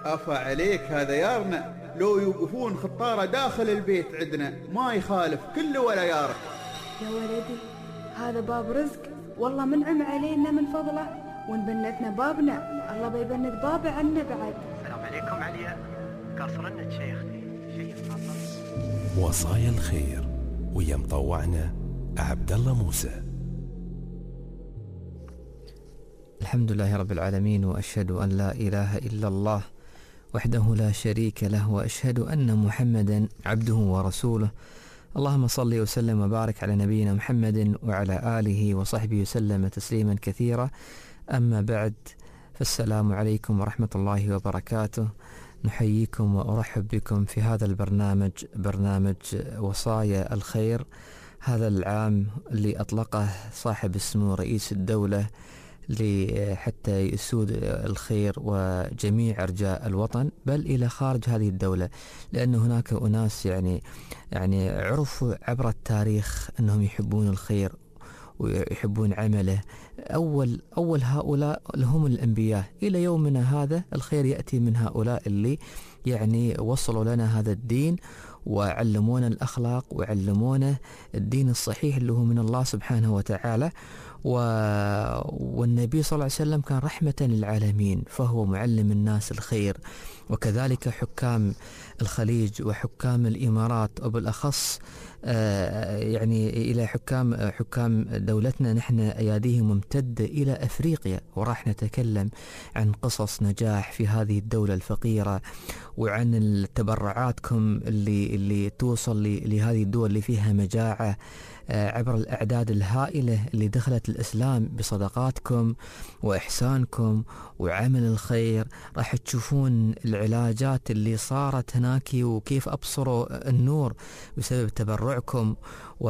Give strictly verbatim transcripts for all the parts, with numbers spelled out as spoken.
أفا عليك هذا يارنا، لو يوقفون خطارة داخل البيت عندنا ما يخالف كله ولا يارك. يا ولدي هذا باب رزق، والله منعم علينا من فضله، ونبنتنا بابنا، الله بيبنت بابه عنا بعد. السلام عليكم عليا، قاصرنا شيخ شيء خاص. وصايا الخير ويا مطوعنا عبد الله موسى. الحمد لله رب العالمين، وأشهد أن لا إله إلا الله وحده لا شريك له، وأشهد أن محمدا عبده ورسوله. اللهم صل وسلم وبارك على نبينا محمد وعلى آله وصحبه وسلم تسليما كثيرا. أما بعد، فالسلام عليكم ورحمة الله وبركاته. نحييكم وأرحب بكم في هذا البرنامج، برنامج وصايا الخير. هذا العام اللي أطلقه صاحب السمو رئيس الدولة حتى يسود الخير وجميع أرجاء الوطن، بل إلى خارج هذه الدولة، لأن هناك أناس يعني يعني عرفوا عبر التاريخ أنهم يحبون الخير ويحبون عمله. أول أول هؤلاء هم الأنبياء. إلى يومنا هذا الخير يأتي من هؤلاء اللي يعني وصلوا لنا هذا الدين وعلمونا الأخلاق وعلمونا الدين الصحيح اللي هو من الله سبحانه وتعالى. و... والنبي صلى الله عليه وسلم كان رحمة للعالمين، فهو معلم الناس الخير. وكذلك حكام الخليج وحكام الإمارات، وبالأخص آه يعني إلى حكام حكام دولتنا، نحن أياديهم ممتدة إلى أفريقيا، وراح نتكلم عن قصص نجاح في هذه الدولة الفقيرة، وعن تبرعاتكم اللي اللي توصل لهذه الدول اللي فيها مجاعة عبر الأعداد الهائلة اللي دخلت الإسلام بصدقاتكم وإحسانكم وعمل الخير. راح تشوفون العلاجات اللي صارت هناك وكيف أبصروا النور بسبب تبرعكم. و...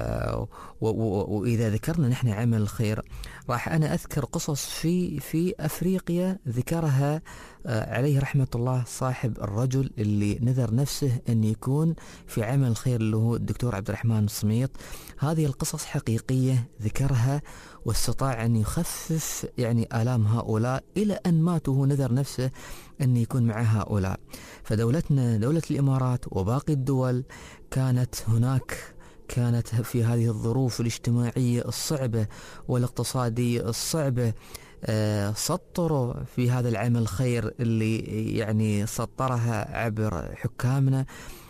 و... و... وإذا ذكرنا نحن عمل الخير، راح أنا أذكر قصص في في أفريقيا ذكرها عليه رحمة الله صاحب الرجل اللي نذر نفسه أن يكون في عمل الخير اللي هو الدكتور عبد الرحمن الصميط. هذه القصص حقيقية ذكرها واستطاع أن يخفف يعني آلام هؤلاء إلى أن مات وهو نذر نفسه أن يكون مع هؤلاء. فدولتنا دولة الإمارات وباقي الدول كانت هناك كانت في هذه الظروف الاجتماعية الصعبة والاقتصادية الصعبة آه سطروا في هذا العمل الخير اللي يعني سطرها عبر حكامنا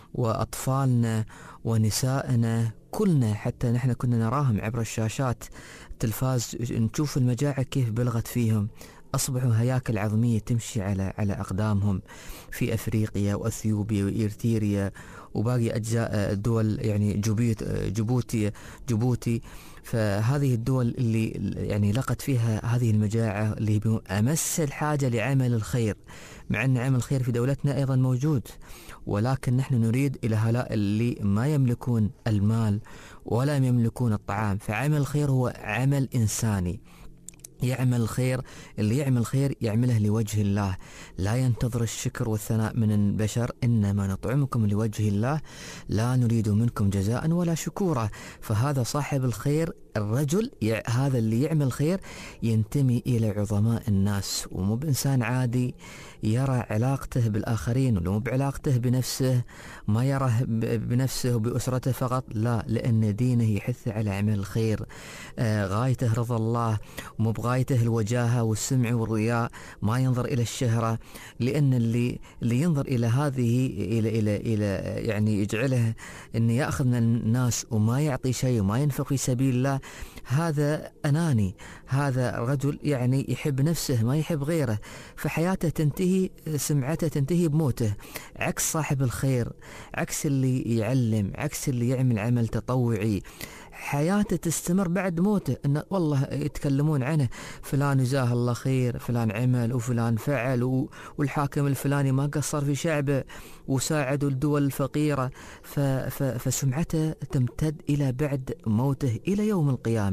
وأطفالنا ونسائنا كلنا، حتى نحن كنا نراهم عبر الشاشات التلفاز، نشوف المجاعة كيف بلغت فيهم، أصبحوا هياكل عظمية تمشي على على أقدامهم في أفريقيا وأثيوبيا وإريتريا وباقي أجزاء الدول يعني جبوتي جبوتي جبوتي فهذه الدول اللي يعني لقت فيها هذه المجاعة اللي أمس الحاجة لعمل الخير، مع أن عمل الخير في دولتنا أيضا موجود، ولكن نحن نريد إلى هؤلاء اللي ما يملكون المال ولا يملكون الطعام. فعمل الخير هو عمل إنساني، يعمل الخير، اللي يعمل خير يعمله لوجه الله، لا ينتظر الشكر والثناء من البشر، إنما نطعمكم لوجه الله لا نريد منكم جزاء ولا شكورا. فهذا صاحب الخير، الرجل هذا اللي يعمل خير ينتمي إلى عظماء الناس، ومو بإنسان عادي يرى علاقته بالآخرين ولا مو بعلاقته بنفسه، ما يرى بنفسه وبأسرته فقط، لا، لأن دينه يحث على عمل الخير. آه غايته رضا الله، مو بغايته الوجاهة والسمع والرياء، ما ينظر إلى الشهرة، لأن اللي اللي ينظر إلى هذه إلى إلى إلى يعني يجعله إنه يأخذ من الناس وما يعطي شيء وما ينفق في سبيل الله، هذا أناني، هذا رجل يعني يحب نفسه ما يحب غيره، فحياته تنتهي، سمعته تنتهي بموته. عكس صاحب الخير، عكس اللي يعلم، عكس اللي يعمل عمل تطوعي، حياته تستمر بعد موته. إن والله يتكلمون عنه فلان جزاه الله خير، فلان عمل وفلان فعل، والحاكم الفلاني ما قصر في شعبه وساعد الدول الفقيرة، فسمعته تمتد إلى بعد موته إلى يوم القيامة.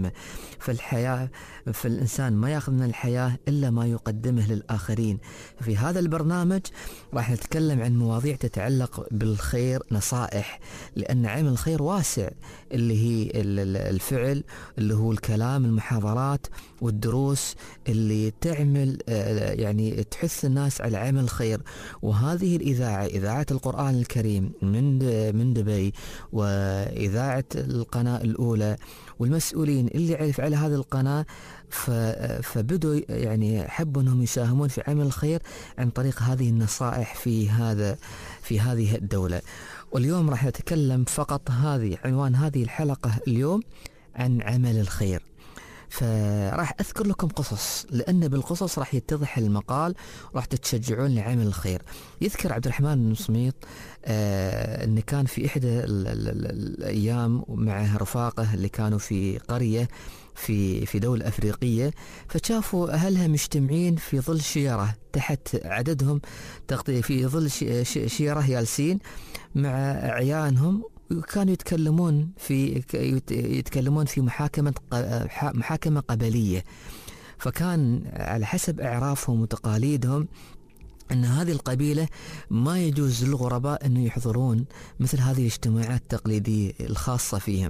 قدمه. فالحياة فالإنسان ما يأخذ من الحياة إلا ما يقدمه للآخرين. في هذا البرنامج راح نتكلم عن مواضيع تتعلق بالخير، نصائح، لأن عمل الخير واسع، اللي هي الفعل، اللي هو الكلام، المحاضرات والدروس اللي تعمل يعني تحث الناس على عمل الخير. وهذه الإذاعة، إذاعة القرآن الكريم من من دبي، وإذاعة القناة الأولى، والمسؤولين اللي يعرف على هذه القناة فبدوا يعني حبوا أنهم يساهمون في عمل الخير عن طريق هذه النصائح في هذا في هذه الدولة. واليوم راح نتكلم فقط، هذه عنوان هذه الحلقة اليوم، عن عمل الخير. فراح أذكر لكم قصص، لأن بالقصص راح يتضح المقال وراح تتشجعون لعمل الخير. يذكر عبد الرحمن بن سميط آه أن كان في إحدى ال ال ال الأيام مع رفاقه اللي كانوا في قرية في في دولة أفريقية، فشافوا أهلها مجتمعين في ظل شجرة تحت عددهم تقضي في ظل شجرة جالسين مع عيالهم، وكانوا يتكلمون في يتكلمون في محاكمة محاكمة قبلية. فكان على حسب أعرافهم وتقاليدهم أن هذه القبيلة ما يجوز للغرباء أن يحضرون مثل هذه الاجتماعات التقليدية الخاصة فيهم.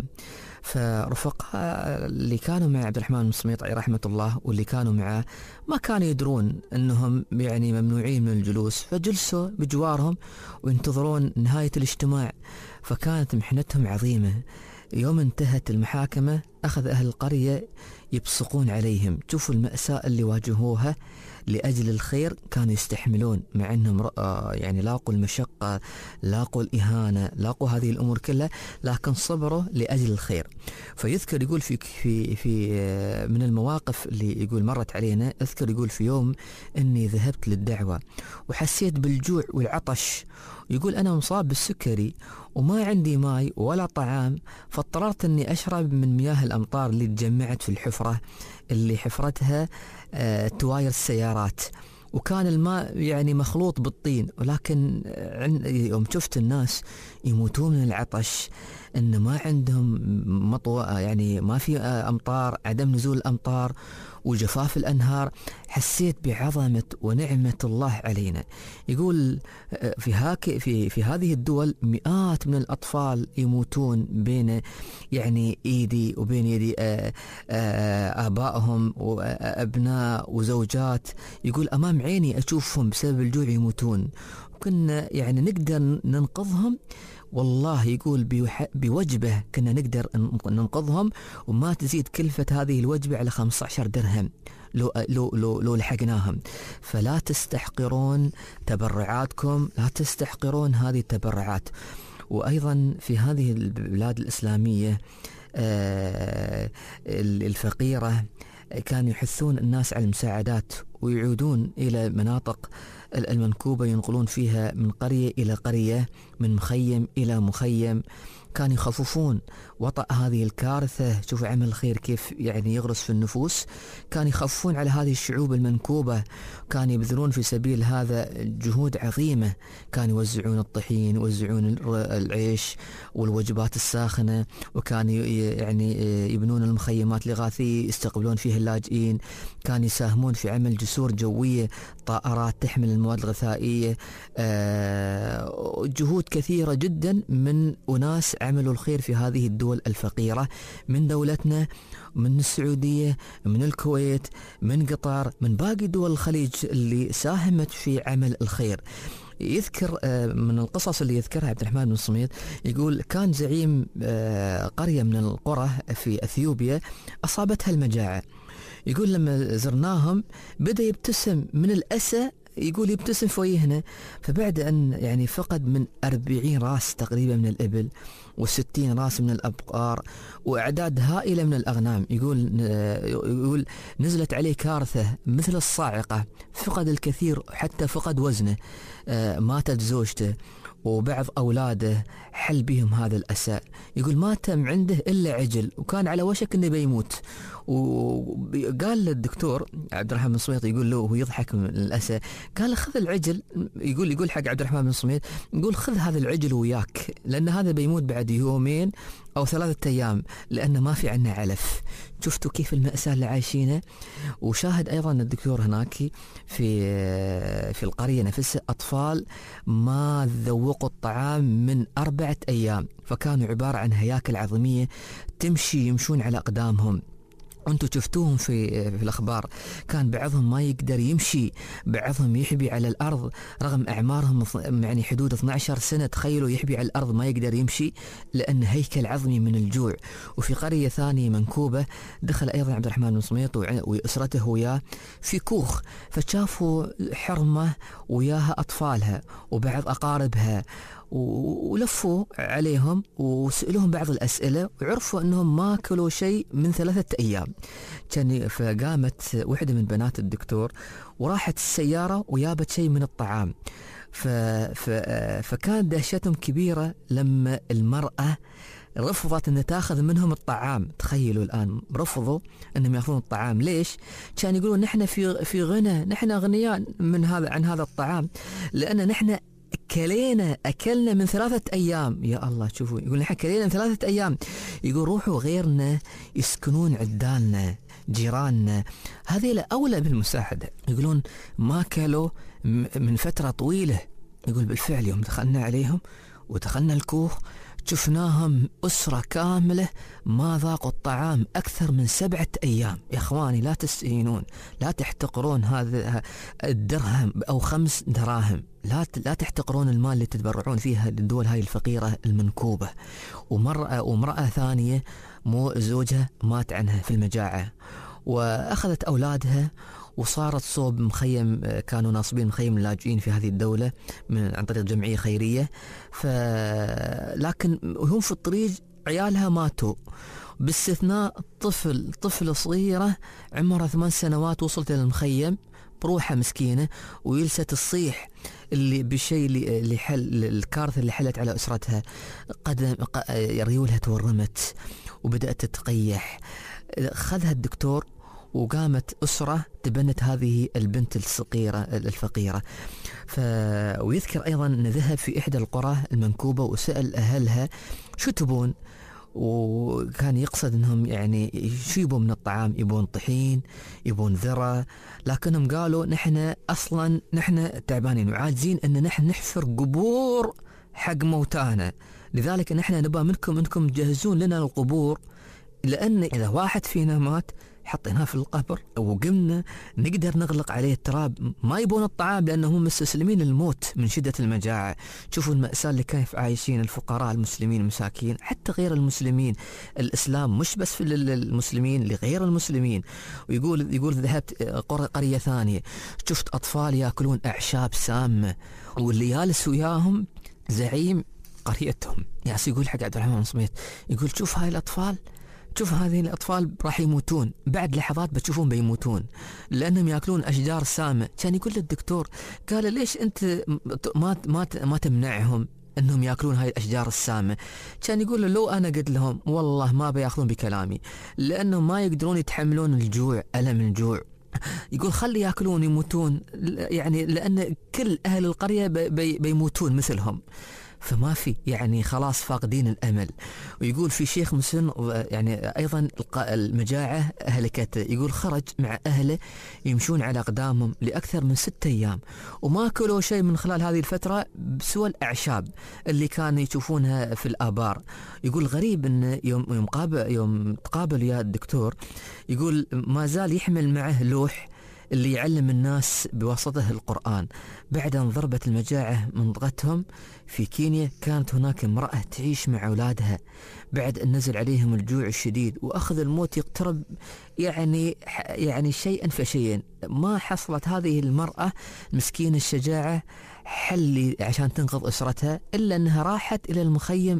فرفقاء اللي كانوا مع عبد الرحمن بن سميط رحمة الله واللي كانوا معه ما كانوا يدرون أنهم يعني ممنوعين من الجلوس، فجلسوا بجوارهم وينتظرون نهاية الاجتماع. فكانت محنتهم عظيمة. يوم انتهت المحاكمة أخذ أهل القرية يبصقون عليهم. شوفوا المأساة اللي واجهوها لأجل الخير، كانوا يستحملون مع أنهم يعني لاقوا المشقة، لاقوا الإهانة، لاقوا هذه الأمور كلها، لكن صبروا لأجل الخير. فيذكر يقول في في في من المواقف اللي يقول مرت علينا، أذكر يقول في يوم أني ذهبت للدعوة وحسيت بالجوع والعطش. يقول أنا مصاب بالسكري وما عندي ماء ولا طعام، فاضطررت أني أشرب من مياه الأمطار اللي تجمعت في الحفرة اللي حفرتها آه تواير السيارات، وكان الماء يعني مخلوط بالطين. ولكن يوم شفت الناس يموتون من العطش، إن ما عندهم مطوى، يعني ما في أمطار، عدم نزول الأمطار وجفاف الأنهار، حسيت بعظمة ونعمة الله علينا. يقول في هاك في في هذه الدول مئات من الأطفال يموتون بين يعني إيدي وبين يدي آبائهم وأبناء وزوجات. يقول أمام عيني أشوفهم بسبب الجوع يموتون، وكنا يعني نقدر ننقذهم. والله يقول بوجبة كنا نقدر ننقذهم وما تزيد كلفة هذه الوجبة على خمسة عشر درهم لو, لو, لو, لو لحقناهم. فلا تستحقرون تبرعاتكم، لا تستحقرون هذه التبرعات. وأيضا في هذه البلاد الإسلامية آه الفقيرة كانوا يحثون الناس على المساعدات ويعودون إلى مناطق المنكوبة، ينقلون فيها من قرية إلى قرية، من مخيم إلى مخيم. كانوا يخففون وطأ هذه الكارثة. شوفوا عمل الخير كيف يعني يغرس في النفوس. كانوا يخففون على هذه الشعوب المنكوبة، كانوا يبذلون في سبيل هذا جهود عظيمة. كانوا يوزعون الطحين، يوزعون العيش والوجبات الساخنة، وكانوا يعني يبنون المخيمات الإغاثية يستقبلون فيها اللاجئين. كانوا يساهمون في عمل جسور جوية، طائرات تحمل المواد الغذائية. آه جهود كثيرة جدا من أناس عملوا الخير في هذه الدول الفقيرة، من دولتنا، من السعودية، من الكويت، من قطر، من باقي دول الخليج اللي ساهمت في عمل الخير. يذكر من القصص اللي يذكرها عبد الرحمن بن سميط، يقول كان زعيم قرية من القرى في أثيوبيا أصابتها المجاعة. يقول لما زرناهم بدأ يبتسم من الأسى، يقول يبتسم في وجهنا. فبعد أن يعني فقد من أربعين راس تقريبا من الإبل وستين راس من الأبقار وأعداد هائلة من الأغنام، يقول يقول نزلت عليه كارثة مثل الصاعقة، فقد الكثير حتى فقد وزنه. ماتت زوجته وبعض أولاده حل بهم هذا الأسى. يقول ما تم عنده إلا عجل وكان على وشك أنه بيموت. وقال للدكتور عبد الرحمن بن سميط، يقول له وهو يضحك من الأسى، قال خذ العجل. يقول يقول حق عبد الرحمن بن سميط، يقول خذ هذا العجل وياك، لأن هذا بيموت بعد يومين أو ثلاثة أيام، لأن ما في عنا علف. شفتوا كيف المأساة اللي عايشينها. وشاهد أيضا الدكتور هناك في في القرية نفسها أطفال ما ذوقوا الطعام من أربعة أيام، فكانوا عبارة عن هياكل عظمية تمشي يمشون على أقدامهم. أنتوا شفتوهم في في الأخبار، كان بعضهم ما يقدر يمشي، بعضهم يحبي على الأرض رغم أعمارهم يعني حدود اثنتي عشرة سنة. تخيلوا يحبي على الأرض ما يقدر يمشي لأن هيكل عظمي من الجوع. وفي قرية ثانية منكوبة دخل أيضا عبد الرحمن بن سميط وأسرته وياه في كوخ، فشافوا حرمة وياها أطفالها وبعض أقاربها، ولفوا عليهم وسألوهم بعض الأسئلة وعرفوا أنهم ما أكلوا شيء من ثلاثة أيام. كان فقامت واحدة من بنات الدكتور وراحت السيارة ويابت شيء من الطعام. ف... ف... فكانت دهشتهم كبيرة لما المرأة رفضت أن تأخذ منهم الطعام. تخيلوا الآن رفضوا أنهم يأخذون الطعام. ليش؟ كان يقولون نحن في في غنى، نحن أغنياء من هذا عن هذا الطعام، لأن نحن كلينا أكلنا من ثلاثة أيام. يا الله شوفوا، يقول نحن كلينا من ثلاثة أيام. يقول روحوا غيرنا يسكنون عدالنا جيراننا، هذه أولى بالمساعدة. يقولون ما كلوا من فترة طويلة. يقول بالفعل يوم دخلنا عليهم ودخلنا الكوخ شفناهم أسرة كاملة ما ذاقوا الطعام أكثر من سبعة أيام. يا إخواني لا تستهينون، لا تحتقرون هذا الدرهم أو خمس دراهم، لا لا تحتقرون المال اللي تتبرعون فيها للدول هاي الفقيرة المنكوبة. ومرأة ومرأة ثانية مو زوجها مات عنها في المجاعة، وأخذت أولادها وصارت صوب مخيم، كانوا ناصبين مخيم اللاجئين في هذه الدولة من عن طريق جمعية خيرية. ف لكن وهم في الطريق عيالها ماتوا، باستثناء طفل طفل صغيرة عمرها ثمان سنوات وصلت إلى المخيم بروحها مسكينة ويلست الصيح اللي بالشيء اللي اللي حل الكارثة اللي حلت على أسرتها. قدم ريولها تورمت وبدأت تتقيح. خذها الدكتور وقامت أسرة تبنت هذه البنت الصغيرة الفقيرة. ف... ويذكر أيضا أن ذهب في إحدى القرى المنكوبة وسأل أهلها شو تبون، وكان يقصد أنهم يعني شو يبون من الطعام، يبون طحين يبون ذرة، لكنهم قالوا نحن أصلا نحن تعبانين وعاجزين أن نحن نحفر قبور حق موتانا، لذلك نحن نبى منكم أنكم تجهزون لنا القبور، لأن إذا واحد فينا مات حطيناه في القبر وقمنا نقدر نغلق عليه التراب. ما يبون الطعام لأنهم مستسلمين للموت من شدة المجاعة. شوفوا المأساة اللي كيف عايشين الفقراء المسلمين المساكين، حتى غير المسلمين. الإسلام مش بس في المسلمين، لغير المسلمين. ويقول يقول ذهبت قرية ثانية شفت أطفال يأكلون أعشاب سامة، واللي جالس وياهم زعيم قريتهم. ياس يقول حق عبد الرحمن بن سميط، يقول شوف هاي الأطفال، شوف هذه الأطفال راح يموتون بعد لحظات، بتشوفون بيموتون لأنهم يأكلون أشجار سامة. كان يقول للدكتور قال ليش أنت ما ما ما تمنعهم أنهم يأكلون هاي الأشجار السامة؟ كان يقول له لو أنا قلت لهم والله ما بيأخذون بكلامي، لأنهم ما يقدرون يتحملون الجوع، ألم الجوع. يقول خلي يأكلون يموتون، يعني لأن كل أهل القرية بي بيموتون مثلهم، فما في يعني خلاص فاقدين الأمل. ويقول في شيخ مسن يعني أيضا المجاعة أهلكته، يقول خرج مع أهله يمشون على أقدامهم لأكثر من ستة أيام وما أكلوا شيء من خلال هذه الفترة سوى الأعشاب اللي كانوا يشوفونها في الآبار. يقول غريب أن يوم يوم قابل يوم تقابل يا الدكتور، يقول ما زال يحمل معه لوح اللي يعلم الناس بواسطته القرآن. بعد أن ضربت المجاعة منطقتهم في كينيا، كانت هناك امرأة تعيش مع أولادها بعد أن نزل عليهم الجوع الشديد وأخذ الموت يقترب يعني يعني شيئا فشيئا. ما حصلت هذه المرأة مسكينة الشجاعة حل عشان تنقذ أسرتها إلا أنها راحت إلى المخيم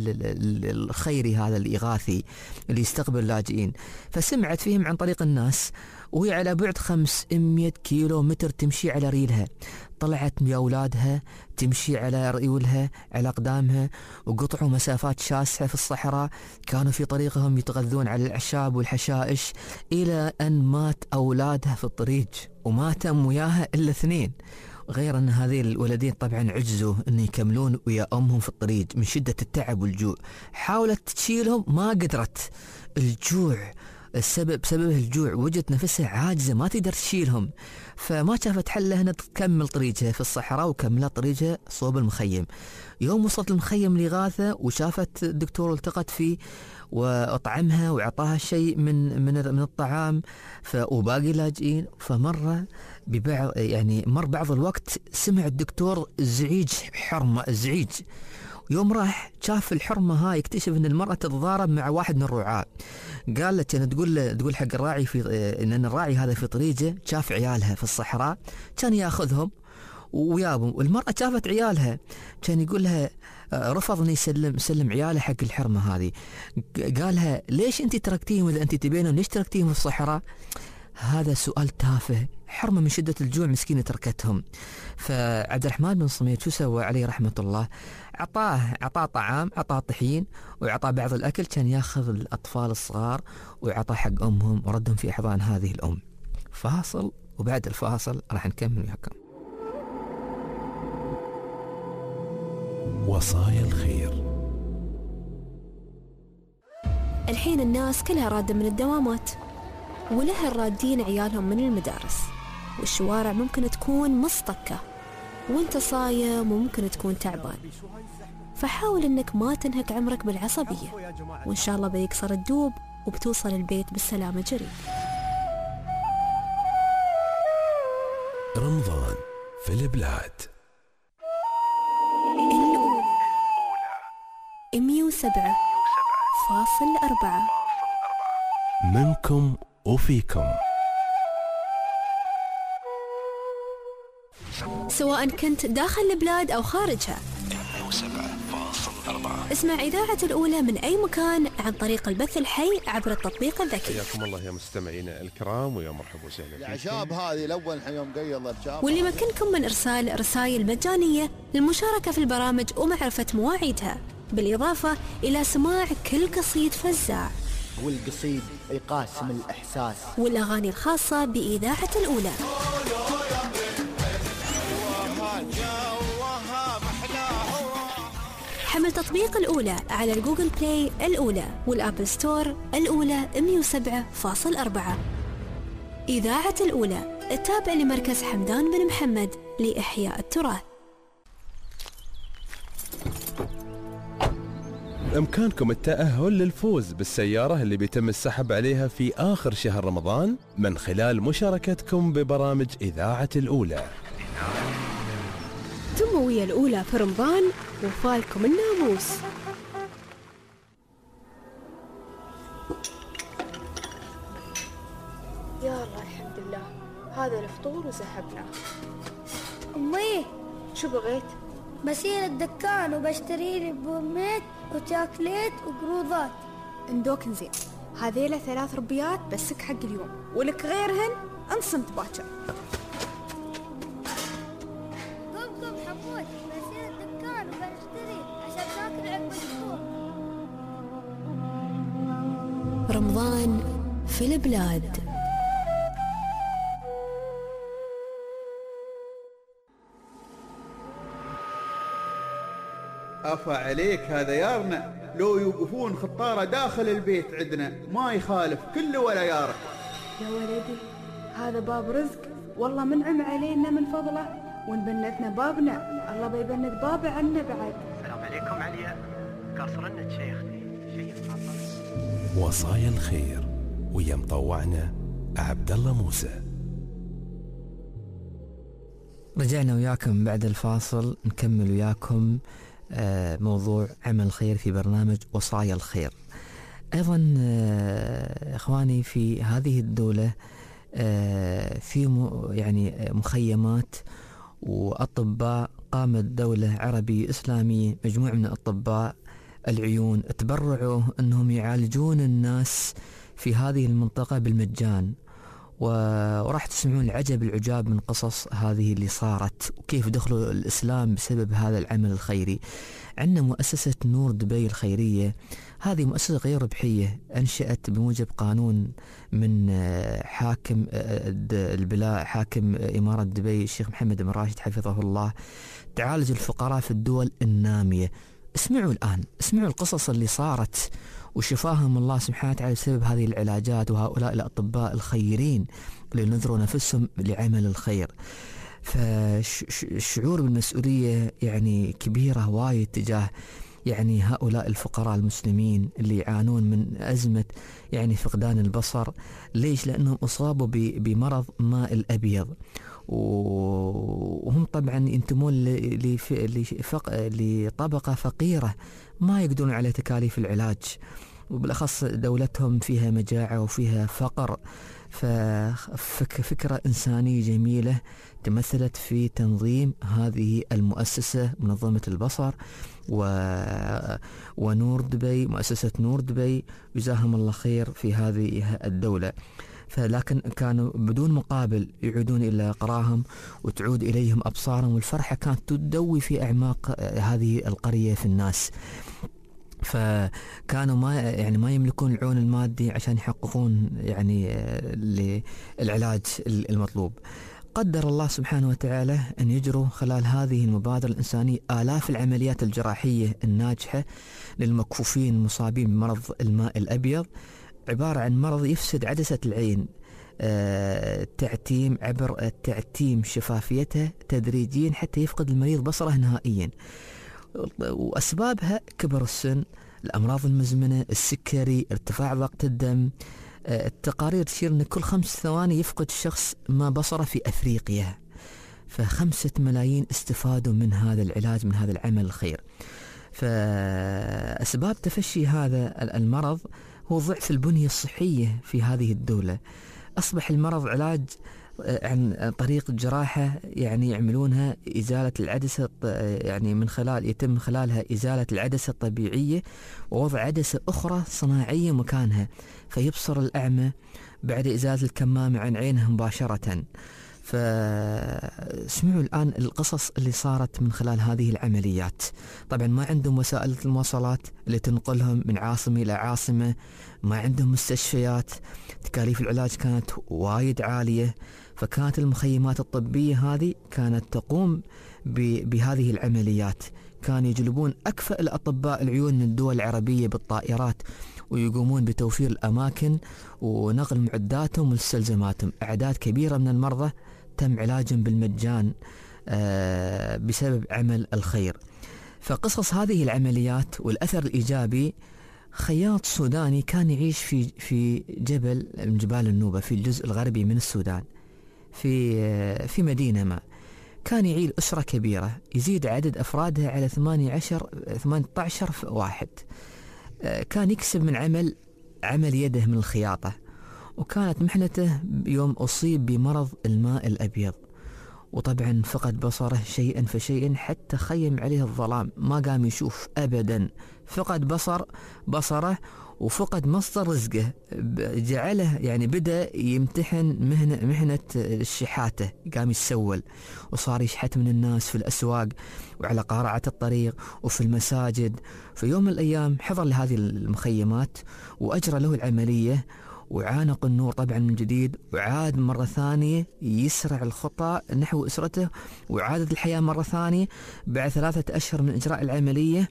الخيري هذا الإغاثي اللي يستقبل اللاجئين، فسمعت فيهم عن طريق الناس وهي على بعد خمسمائة كيلو متر تمشي على ريلها. طلعت بأولادها تمشي على ريولها على أقدامها وقطعوا مسافات شاسعة في الصحراء، كانوا في طريقهم يتغذون على الأعشاب والحشائش إلى أن مات أولادها في الطريق، وماتم وياها إلا اثنين. غير أن هذه الولدين طبعا عجزوا أن يكملون ويا أمهم في الطريق من شدة التعب والجوع. حاولت تشيلهم ما قدرت، الجوع السبب سبب الجوع، وجدت نفسها عاجزة ما تقدر تشيلهم، فما شافت حل أنها تكمل طريقها في الصحراء وكملت طريقها صوب المخيم. يوم وصلت المخيم الإغاثة وشافت الدكتور التقت فيه وأطعمها وعطاها شيء من من من الطعام، وباقي لاجئين. فمر ببعض يعني مر بعض الوقت سمع الدكتور الزعيج حرمة الزعيج. يوم راح شاف الحرمة هاي اكتشف ان المرأة تتضارب مع واحد من الرعاة. قال له كان تقول له تقول حق الراعي في ان الراعي هذا في طريقه شاف عيالها في الصحراء كان ياخذهم ويابهم، والمرأة شافت عيالها كان يقول لها رفض ان يسلم سلم عياله حق الحرمة هذه. قالها ليش انت تركتيهم اذا انت تبينهم ليش تركتيهم في الصحراء؟ هذا سؤال تافه، حرمة من شدة الجوع مسكينة تركتهم. فعبد الرحمن بن صميت شو سوى عليه رحمة الله؟ عطاه عطاه طعام، عطاه طحين وعطاه بعض الأكل، كان ياخذ الأطفال الصغار ويعطاه حق أمهم وردهم في أحضان هذه الأم. فاصل وبعد الفاصل راح نكمل وياكم. وصايا الخير. الحين الناس كلها رادة من الدوامات، ولها الرادين عيالهم من المدارس، والشوارع ممكن تكون مصطكة، وانت صايم وممكن تكون تعبان. فحاول انك ما تنهك عمرك بالعصبية، وان شاء الله بيكسر الدوب وبتوصل البيت بالسلامة جري. رمضان في البلاد. الأولى مية وسبعة فاصل أربعة منكم وفيكم، سواء كنت داخل البلاد أو خارجها. مية وسبعة فاصل أربعة. اسمع إذاعة الأولى من أي مكان عن طريق البث الحي عبر التطبيق الذكي. حياكم الله يا مستمعينا الكرام ويا مرحبا وسهلا فيكم. العشاب هذه الأول يوم قيض الشاب. واللي مكنكم من إرسال رسائل مجانية للمشاركة في البرامج ومعرفة مواعيدها، بالإضافة إلى سماع كل قصيد فزاع، والقصيد يقاسم الإحساس، والأغاني الخاصة بإذاعة الأولى. حمل تطبيق الأولى على الجوجل بلاي الأولى والأبل ستور الأولى مية وسبعة فاصل أربعة. إذاعة الأولى التابع لمركز حمدان بن محمد لإحياء التراث. بإمكانكم التأهل للفوز بالسيارة اللي بيتم السحب عليها في آخر شهر رمضان من خلال مشاركتكم ببرامج إذاعة الأولى. تموية الأولى في رمضان وفالكم الناموس. يا الله الحمد لله، هذا الفطور وسحبنا. أمي شو بغيت؟ بسير الدكان وبشتري لي بوميت وشاكليت وقروضات. اندوك نزين، هذيلا ثلاث ربيات بسك حق اليوم، ولك غيرهن انصمت باكر. قم قم حمود، بسير الدكان وبشتري عشان ناكل عقب الفطور. رمضان في البلاد. أفا عليك هذا يارنا، لو يوقفون خطارة داخل البيت عندنا ما يخالف كل ولا يارك. يا ولدي هذا باب رزق، والله منعم علينا من فضله، ونبنتنا بابنا، الله بيبنت بابه عنا بعد. السلام عليكم عليا، قاصرنك شيختي شيء تفضل. وصايا الخير ويا مطوعنا عبد الله موسى. رجعنا وياكم بعد الفاصل نكمل وياكم موضوع عمل خير في برنامج وصايا الخير. أيضا إخواني في هذه الدولة في يعني مخيمات وأطباء، قامت دولة عربية إسلامية مجموعة من الأطباء العيون تبرعوا أنهم يعالجون الناس في هذه المنطقة بالمجان، وراح تسمعون العجب العجاب من قصص هذه اللي صارت وكيف دخلوا الإسلام بسبب هذا العمل الخيري. عندنا مؤسسة نور دبي الخيرية هذه مؤسسة غير ربحية أنشأت بموجب قانون من حاكم البلاد، حاكم إمارة دبي الشيخ محمد بن راشد حفظه الله، تعالج الفقراء في الدول النامية. اسمعوا الآن، اسمعوا القصص اللي صارت وشفاهم الله سبحانه وتعالى بسبب هذه العلاجات وهؤلاء الأطباء الخيرين اللي نذروا نفسهم لعمل الخير. فالشعور بالمسؤولية يعني كبيرة وايد تجاه يعني هؤلاء الفقراء المسلمين اللي يعانون من أزمة يعني فقدان البصر. ليش؟ لأنهم أصابوا بمرض ماء الأبيض، وهم طبعا ينتمون لطبقة فقيرة ما يقدرون على تكاليف العلاج، وبالأخص دولتهم فيها مجاعة وفيها فقر. ففكرة إنسانية جميلة تمثلت في تنظيم هذه المؤسسة، منظمة البصر و... ونور دبي، مؤسسة نور دبي، جزاهم الله خير في هذه الدولة. فلكن كانوا بدون مقابل يعودون إلى قراهم وتعود إليهم أبصارهم، والفرحة كانت تدوي في أعماق هذه القرية في الناس. فكانوا ما يعني ما يملكون العون المادي عشان يحققون يعني للعلاج المطلوب. قدر الله سبحانه وتعالى أن يجروا خلال هذه المبادرة الإنسانية آلاف العمليات الجراحية الناجحة للمكفوفين المصابين بمرض الماء الأبيض، عبارة عن مرض يفسد عدسة العين، التعتيم عبر التعتيم شفافيتها تدريجيا حتى يفقد المريض بصره نهائيا. وأسبابها كبر السن، الأمراض المزمنة، السكري، ارتفاع ضغط الدم. التقارير تشير أن كل خمس ثواني يفقد شخص ما بصره في أفريقيا. فخمسة ملايين استفادوا من هذا العلاج، من هذا العمل الخير. فأسباب تفشي هذا المرض هو ضعف البنية الصحية في هذه الدولة. أصبح المرض علاج عن طريق الجراحة، يعني يعملونها إزالة العدسة، يعني من خلال يتم خلالها إزالة العدسة الطبيعية ووضع عدسة أخرى صناعية مكانها، فيبصر الأعمى بعد إزالة الكمامة عن عينه مباشرة. فاسمعوا الآن القصص اللي صارت من خلال هذه العمليات. طبعا ما عندهم وسائل المواصلات اللي تنقلهم من عاصمة إلى عاصمة، ما عندهم مستشفيات، تكاليف العلاج كانت وايد عالية. فكانت المخيمات الطبية هذه كانت تقوم بهذه العمليات، كانوا يجلبون أكفأ الأطباء العيون من الدول العربية بالطائرات، ويقومون بتوفير الأماكن ونقل معداتهم واستلزاماتهم. أعداد كبيرة من المرضى تم علاجهم بالمجان بسبب عمل الخير. فقصص هذه العمليات والأثر الإيجابي، خياط سوداني كان يعيش في في جبل من جبال النوبة في الجزء الغربي من السودان، في في مدينة ما، كان يعيل أسرة كبيرة يزيد عدد أفرادها على ثمانية عشر ثمانية عشر واحد. كان يكسب من عمل عمل يده من الخياطة، وكانت محنته يوم أصيب بمرض الماء الأبيض، وطبعا فقد بصره شيئا فشيئا حتى خيم عليه الظلام، ما قام يشوف أبدا، فقد بصر بصره وفقد مصدر رزقه. جعله يعني بدأ يمتحن مهنة محنة الشحاتة، قام يتسول وصار يشحت من الناس في الأسواق وعلى قارعة الطريق وفي المساجد. في يوم من الأيام حضر لهذه المخيمات وأجرى له العملية، وعانق النور طبعا من جديد، وعاد مرة ثانية يسرع الخطى نحو أسرته، وعادت الحياة مرة ثانية بعد ثلاثة أشهر من إجراء العملية.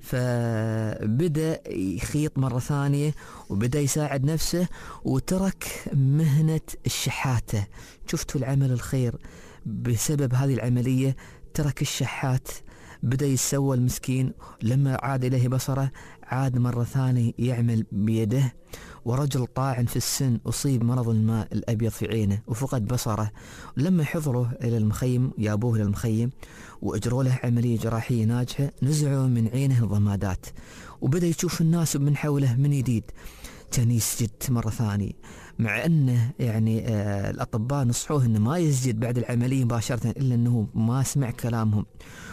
فبدأ يخيط مرة ثانية وبدأ يساعد نفسه، وترك مهنة الشحاتة. شفتوا العمل الخير بسبب هذه العملية، ترك الشحات، بدأ يتسوى المسكين. لما عاد إليه بصره عاد مرة ثانية يعمل بيده. ورجل طاعن في السن أصيب مرض الماء الأبيض في عينه وفقد بصره. لما حضروا إلى المخيم، جابوه إلى المخيم وأجروا له عملية جراحية ناجحة، نزعوا من عينه الضمادات، وبدأ يشوف الناس من حوله من جديد. كان يسجد مرة ثانية، مع أنه يعني آه الأطباء نصحوه أنه ما يسجد بعد العملية مباشرة، إلا أنه ما سمع كلامهم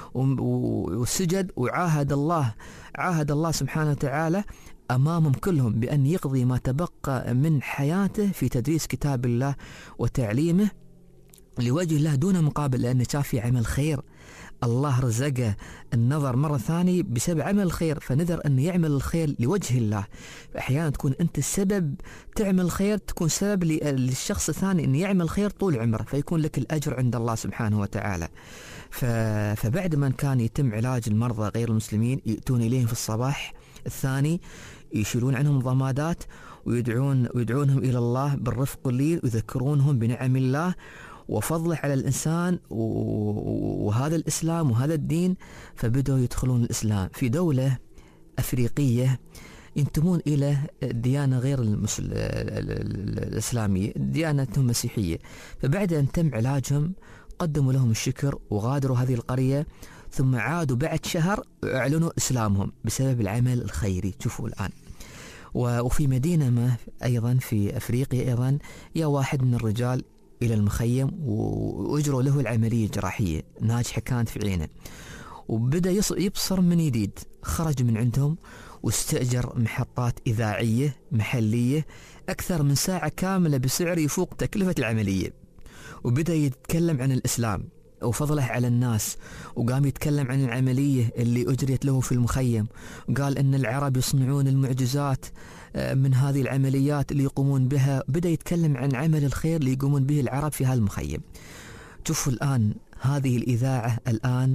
وسجد وعاهد الله عاهد الله سبحانه وتعالى أمامهم كلهم بأن يقضي ما تبقى من حياته في تدريس كتاب الله وتعليمه لوجه الله دون مقابل، لأنه شاف في عمل خير الله رزقه النظر مرة ثانية بسبب عمل الخير، فنذر أن يعمل الخير لوجه الله. أحيانا تكون أنت السبب تعمل الخير، تكون سبب للشخص الثاني أن يعمل خير طول عمره، فيكون لك الأجر عند الله سبحانه وتعالى. فبعد ما كان يتم علاج المرضى غير المسلمين يأتون إليهم في الصباح الثاني، يشيلون عنهم ضمادات ويدعون ويدعونهم إلى الله بالرفق واللين، ويذكرونهم بنعم الله وفضله على الإنسان وهذا الإسلام وهذا الدين. فبدأوا يدخلون الإسلام في دولة أفريقية ينتمون إلى الديانة غير المسل... الإسلامية، ديانتهم مسيحية. فبعد أن تم علاجهم قدموا لهم الشكر وغادروا هذه القرية، ثم عادوا بعد شهر وأعلنوا إسلامهم بسبب العمل الخيري. شوفوا الآن. وفي مدينة ما أيضا في أفريقيا أيضا يا واحد من الرجال إلى المخيم وأجروا له العملية الجراحية، ناجحة كانت في عينه، وبدأ يبصر من جديد. خرج من عندهم واستأجر محطات إذاعية محلية أكثر من ساعة كاملة بسعر يفوق تكلفة العملية، وبدأ يتكلم عن الإسلام وفضله على الناس، وقام يتكلم عن العملية اللي أجريت له في المخيم، وقال أن العرب يصنعون المعجزات من هذه العمليات اللي يقومون بها. بدأ يتكلم عن عمل الخير اللي يقومون به العرب في هالمخيم. شوفوا الآن هذه الإذاعة الآن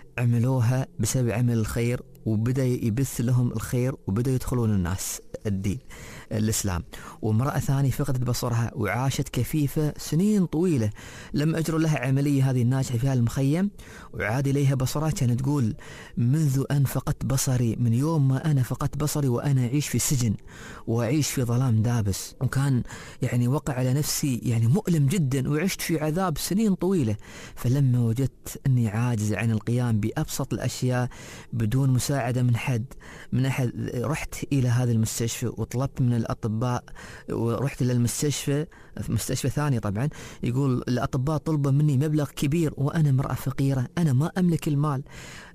عملوها بسبب عمل الخير، وبدأ يبث لهم الخير، وبدأ يدخلون الناس الدين الإسلام. وامرأة ثانية فقدت بصرها وعاشت كفيفة سنين طويلة، لما أجروا لها عملية هذه الناجحة في هالمخيم وعاد إليها بصرها كانت تقول: منذ أن فقدت بصري، من يوم ما أنا فقدت بصري وأنا أعيش في سجن وأعيش في ظلام دابس، وكان يعني وقع على نفسي يعني مؤلم جدا، وعشت في عذاب سنين طويلة. فلما وجدت أني عاجز عن القيام بأبسط الأشياء بدون مساعدة من حد من أحد، رحت إلى هذا المستشفى وطلبت من الأطباء، ورحت إلى المستشفى مستشفى ثاني طبعا، يقول الأطباء طلبوا مني مبلغ كبير وأنا مرأة فقيرة، أنا ما أملك المال.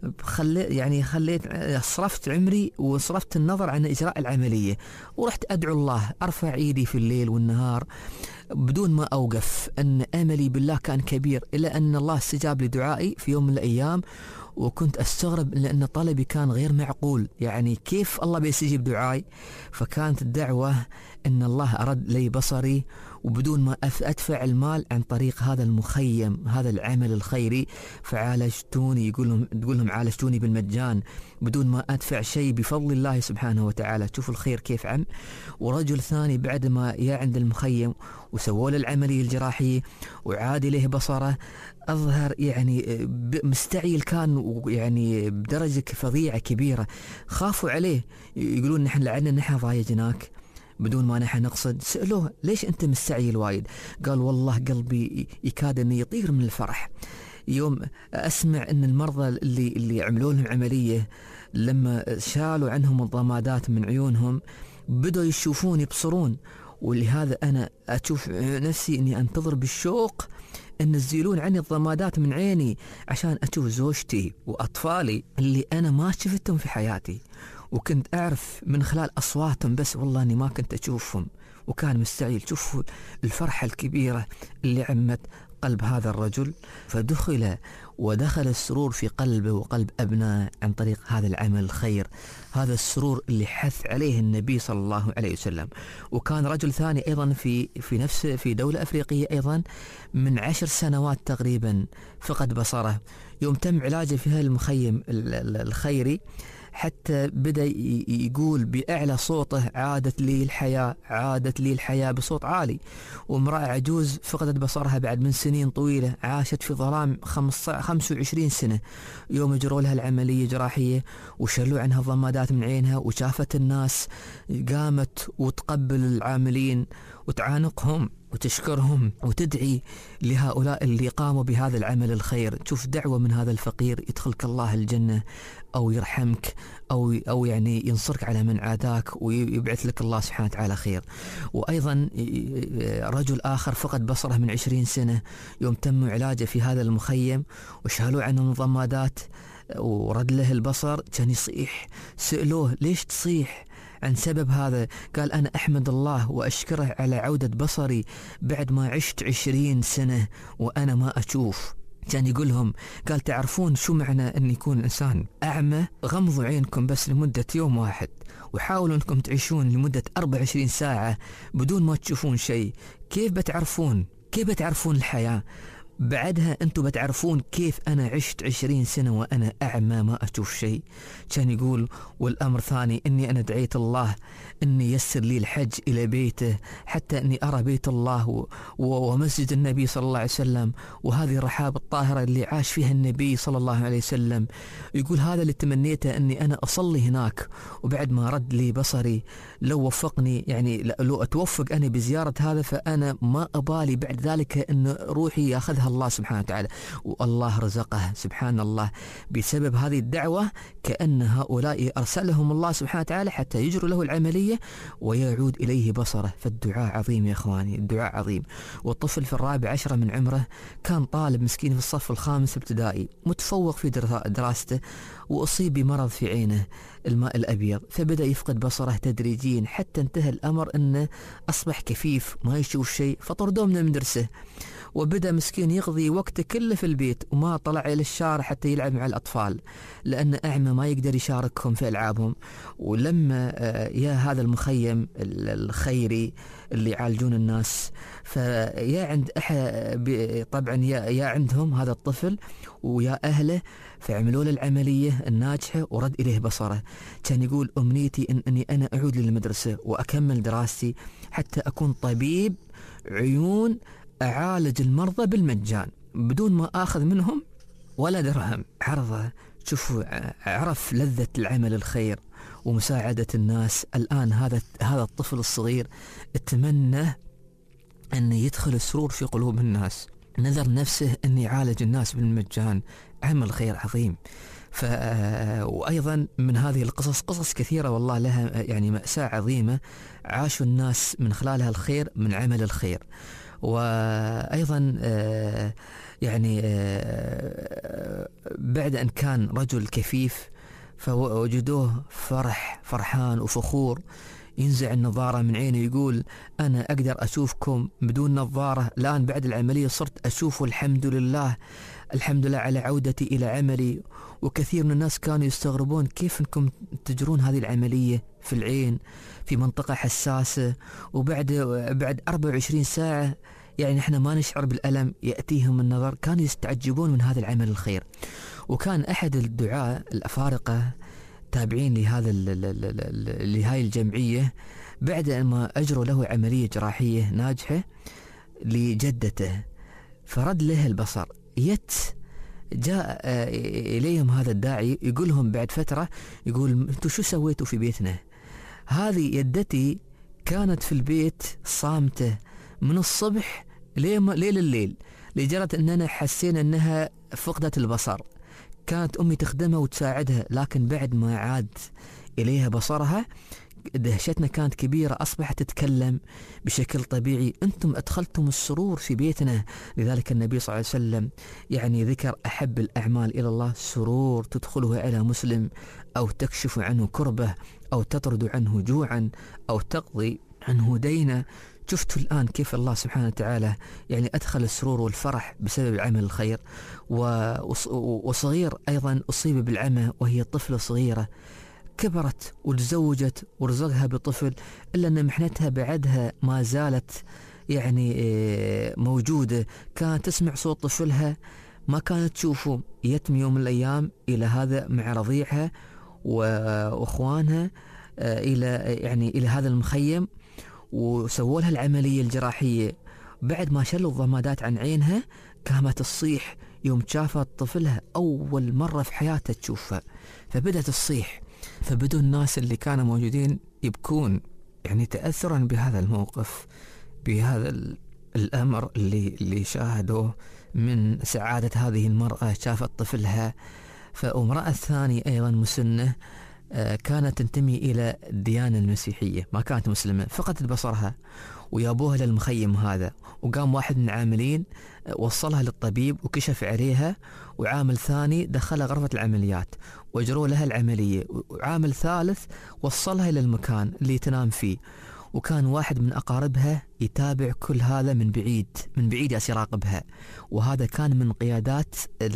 خليت يعني خليت صرفت عمري وصرفت النظر عن إجراء العملية، ورحت أدعو الله، أرفع إيدي في الليل والنهار بدون ما أوقف، أن أملي بالله كان كبير، إلا أن الله استجاب لدعائي في يوم من الأيام. وكنت أستغرب لأن طلبي كان غير معقول، يعني كيف الله بيستجيب دعائي؟ فكانت الدعوة أن الله أرد لي بصري، وبدون ما أدفع المال عن طريق هذا المخيم، هذا العمل الخيري، فعالجتوني. يقول لهم تقول لهم عالجتوني بالمجان بدون ما أدفع شيء بفضل الله سبحانه وتعالى. شوفوا الخير كيف عم. ورجل ثاني بعد ما يا عند المخيم وسووا له العملية الجراحية وعاد إليه بصره، أظهر يعني مستعيل كان، يعني بدرجة فظيعة كبيرة. خافوا عليه، يقولون نحن لعلنا نحن ضايجناك بدون ما نحن نقصد. سألوه ليش أنت مستعجل وايد؟ قال والله قلبي يكاد أن يطير من الفرح يوم أسمع أن المرضى اللي اللي عملوا لهم عملية لما شالوا عنهم الضمادات من عيونهم بدأوا يشوفون يبصرون. ولهذا أنا أشوف نفسي أني أنتظر بالشوق أن ينزلون عني الضمادات من عيني عشان أشوف زوجتي وأطفالي اللي أنا ما شفتهم في حياتي، وكنت أعرف من خلال أصواتهم بس، والله أني ما كنت أشوفهم. وكان مستعيل. شوفوا الفرحة الكبيرة اللي عمت قلب هذا الرجل. فدخل ودخل السرور في قلبه وقلب أبنائه عن طريق هذا العمل الخير، هذا السرور اللي حث عليه النبي صلى الله عليه وسلم. وكان رجل ثاني أيضا في في نفس في دولة أفريقية أيضا من عشر سنوات تقريبا فقد بصره. يوم تم علاجه في هذا المخيم الخيري حتى بدأ يقول بأعلى صوته: عادت لي الحياة، عادت لي الحياة، بصوت عالي. وامرأة عجوز فقدت بصرها بعد من سنين طويلة، عاشت في ظلام خمسة وعشرين سنة. يوم اجروا لها العملية الجراحية وشلوا عنها الضمادات من عينها وشافت الناس، قامت وتقبل العاملين وتعانقهم وتشكرهم وتدعي لهؤلاء اللي قاموا بهذا العمل الخير. تشوف دعوة من هذا الفقير يدخلك الله الجنة، أو يرحمك، أو أو يعني ينصرك على من عاداك ويبعث لك الله سبحانه وتعالى خير. وأيضا رجل آخر فقد بصره من عشرين سنة، يوم تم علاجه في هذا المخيم وشالوا عنه الضمادات ورد له البصر كان يصيح. سألوه ليش تصيح؟ عن سبب هذا قال أنا أحمد الله وأشكره على عودة بصري بعد ما عشت عشرين سنة وأنا ما أشوف. كان يقولهم قال تعرفون شو معنى أن يكون إنسان أعمى؟ غمضوا عينكم بس لمدة يوم واحد وحاولوا أنكم تعيشون لمدة أربعة وعشرين ساعة بدون ما تشوفون شيء. كيف بتعرفون كيف بتعرفون الحياة؟ بعدها أنتم بتعرفون كيف أنا عشت عشرين سنة وأنا أعمى ما أشوف شيء. كان يقول والأمر ثاني أني أنا دعيت الله أني يسر لي الحج إلى بيته حتى أني أرى بيت الله و... و... ومسجد النبي صلى الله عليه وسلم وهذه الرحاب الطاهرة اللي عاش فيها النبي صلى الله عليه وسلم. يقول هذا اللي تمنيته أني أنا أصلي هناك، وبعد ما رد لي بصري لو وفقني يعني لو أتوفق أنا بزيارة هذا فأنا ما أبالي بعد ذلك أن روحي يأخذها الله سبحانه وتعالى. والله رزقه سبحان الله بسبب هذه الدعوة، كأن هؤلاء أرسلهم الله سبحانه وتعالى حتى يجروا له العملية ويعود إليه بصره. فالدعاء عظيم يا إخواني، الدعاء عظيم. والطفل في الرابع عشرة من عمره كان طالب مسكين في الصف الخامس ابتدائي متفوق في دراسته، وأصيب بمرض في عينه الماء الأبيض، فبدأ يفقد بصره تدريجيا حتى انتهى الأمر أنه أصبح كفيف ما يشوف شيء. فطردوه من المدرسة وبدأ مسكين يقضي وقته كله في البيت وما طلع إلى الشارع حتى يلعب مع الأطفال لأن أعمى ما يقدر يشاركهم في ألعابهم. ولما يا هذا المخيم الخيري اللي يعالجون الناس فيا عند أحد طبعا يا, يا عندهم هذا الطفل ويا أهله، فعملوا له العملية الناجحة ورد إليه بصره. كان يقول أمنيتي إن أني أنا أعود للمدرسة وأكمل دراستي حتى أكون طبيب عيون أعالج المرضى بالمجان بدون ما آخذ منهم ولا درهم. عرضه شوفوا عرف لذة العمل الخير ومساعدة الناس. الآن هذا هذا الطفل الصغير اتمنى أن يدخل السرور في قلوب الناس، نذر نفسه أن يعالج الناس بالمجان، عمل خير عظيم. ف وأيضا من هذه القصص قصص كثيرة والله لها يعني مأساة عظيمة عاشوا الناس من خلالها الخير من عمل الخير. وأيضا يعني بعد أن كان رجل كفيف فوجدوه فرح فرحان وفخور، ينزع النظارة من عينه يقول أنا أقدر أشوفكم بدون نظارة، الآن بعد العملية صرت أشوف الحمد لله الحمد لله على عودتي إلى عملي. وكثير من الناس كانوا يستغربون كيف أنكم تجرون هذه العملية في العين في منطقة حساسة وبعد بعد أربعة وعشرين ساعة يعني احنا ما نشعر بالألم يأتيهم النظر. كانوا يستعجبون من هذا العمل الخير. وكان أحد الدعاء الأفارقة تابعين لهذا لهاي الجمعية بعد ما أجروا له عملية جراحية ناجحة لجدته فرد له البصر. يت جاء إليهم هذا الداعي يقولهم بعد فترة يقول أنتوا شو سويتوا في بيتنا؟ هذه يدتي كانت في البيت صامتة من الصبح ليل الليل لدرجة أننا حسينا أنها فقدت البصر. كانت أمي تخدمها وتساعدها لكن بعد ما عاد إليها بصرها دهشتنا كانت كبيرة، أصبحت تتكلم بشكل طبيعي. أنتم أدخلتم السرور في بيتنا. لذلك النبي صلى الله عليه وسلم يعني ذكر أحب الأعمال إلى الله سرور تدخله على مسلم أو تكشف عنه كربة أو تطرد عنه جوعا أو تقضي عنه دينا. شفتوا الآن كيف الله سبحانه وتعالى يعني أدخل السرور والفرح بسبب العمل الخير. وصغير أيضا أصيب بالعمى وهي طفلة صغيرة كبرت وتزوجت ورزقها بطفل إلا أن محنتها بعدها ما زالت يعني موجودة. كانت تسمع صوت طفلها ما كانت تشوفه، يتم يوم من الأيام إلى هذا مع رضيعها وأخوانها إلى يعني إلى هذا المخيم وسووا لها العملية الجراحية. بعد ما شلوا الضمادات عن عينها قامت تصيح يوم شافت طفلها أول مرة في حياتها تشوفها، فبدأت تصيح. فبدوا الناس اللي كانوا موجودين يبكون يعني تأثرا بهذا الموقف بهذا الأمر اللي اللي شاهدوه من سعادة هذه المرأة شافت طفلها. فامرأة ثانية أيضا مسنة كانت تنتمي إلى الديانة المسيحية ما كانت مسلمة، فقدت بصرها ويابوها للمخيم هذا، وقام واحد من العاملين وصلها للطبيب وكشف عليها، وعامل ثاني دخلها غرفة العمليات وأجروا لها العملية، وعامل ثالث وصلها إلى المكان اللي تنام فيه، وكان واحد من أقاربها يتابع كل هذا من بعيد من بعيد يراقبها. وهذا كان من قيادات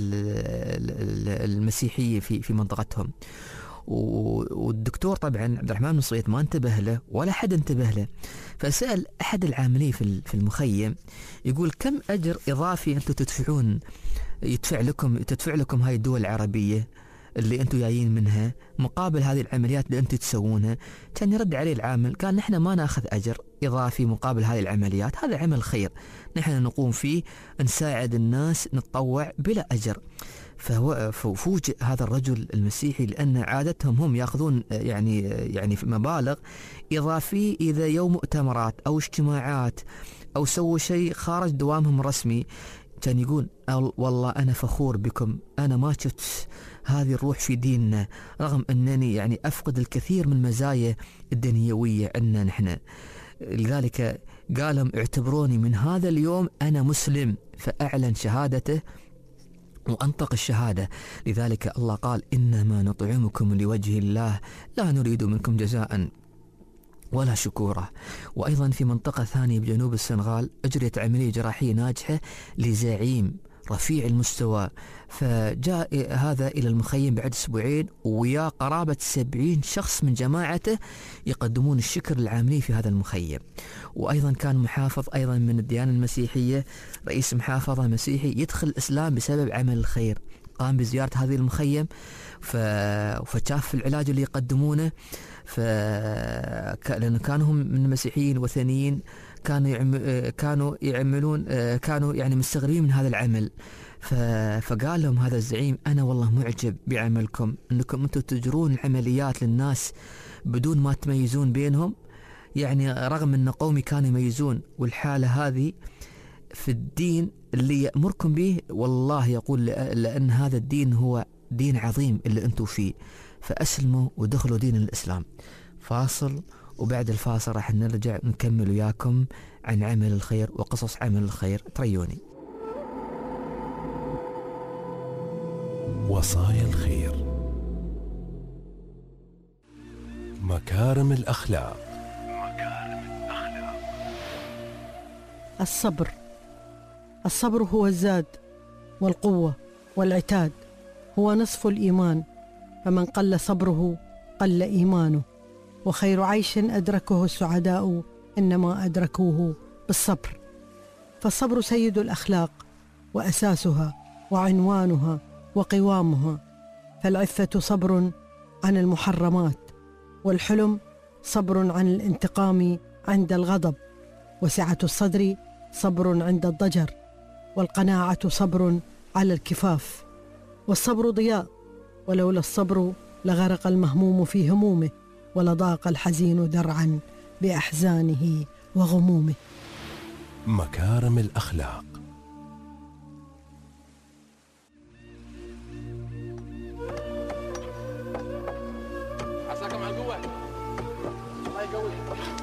المسيحية في في منطقتهم. والدكتور طبعا عبد الرحمن بن صيد ما انتبه له ولا حد انتبه له، فسأل أحد العاملين في المخيم يقول كم أجر إضافي أنتم تدفعون يدفع لكم تدفع لكم هاي الدول العربية اللي أنتم جايين منها مقابل هذه العمليات اللي أنتم تسوونها؟ كان يرد عليه العامل قال نحن ما ناخذ أجر إضافي مقابل هذه العمليات، هذا عمل خير نحن نقوم فيه، نساعد الناس، نتطوع بلا أجر. ففوجئ هذا الرجل المسيحي لأن عادتهم هم يأخذون يعني يعني مبالغ إضافية إذا يوم مؤتمرات أو اجتماعات أو سووا شيء خارج دوامهم الرسمي. كان يقول والله أنا فخور بكم، أنا ما شفت هذه الروح في ديننا رغم أنني يعني أفقد الكثير من مزايا الدنيوية عندنا نحن. لذلك قالهم اعتبروني من هذا اليوم أنا مسلم، فأعلن شهادته وأنطق الشهادة. لذلك الله قال إنما نطعمكم لوجه الله لا نريد منكم جزاء ولا شكورا. وأيضا في منطقة ثانية بجنوب السنغال أجريت عملية جراحية ناجحة لزعيم رفيع المستوى، فجاء هذا إلى المخيم بعد أسبوعين ويا قرابة سبعين شخص من جماعته يقدمون الشكر للعاملين في هذا المخيم. وأيضا كان محافظ أيضا من الديانة المسيحية، رئيس محافظة مسيحي يدخل الإسلام بسبب عمل الخير، قام بزيارة هذه المخيم فشاف العلاج اللي يقدمونه، لأن كانوا هم من المسيحيين الوثنيين كانوا يعم... كانوا يعملون كانوا يعني مستغربين من هذا العمل. ف... فقال لهم هذا الزعيم أنا والله معجب بعملكم، أنكم أنتم تجرون العمليات للناس بدون ما تميزون بينهم، يعني رغم أن قومي كانوا يميزون، والحالة هذه في الدين اللي يأمركم به والله يقول لأن هذا الدين هو دين عظيم اللي أنتم فيه، فأسلموا ودخلوا دين الإسلام. فاصل، وبعد الفاصل راح نرجع نكمل وياكم عن عمل الخير وقصص عمل الخير. تريوني. وصايا الخير، مكارم الأخلاق. مكارم الأخلاق. الصبر. الصبر هو الزاد والقوة والعتاد، هو نصف الإيمان، فمن قل صبره قل إيمانه، وخير عيش أدركه السعداء إنما أدركوه بالصبر. فالصبر سيد الأخلاق وأساسها وعنوانها وقوامها، فالعفة صبر عن المحرمات، والحلم صبر عن الانتقام عند الغضب، وسعة الصدر صبر عند الضجر، والقناعة صبر على الكفاف. والصبر ضياء، ولولا الصبر لغرق المهموم في همومه، ولضاق الحزين ذرعا بأحزانه وغمومه. مكارم الأخلاق. عساكم على القوة، الله يقويك.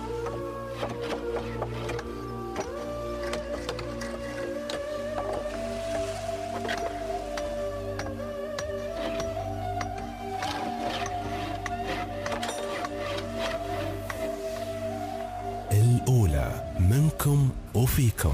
الأولى منكم وفيكم.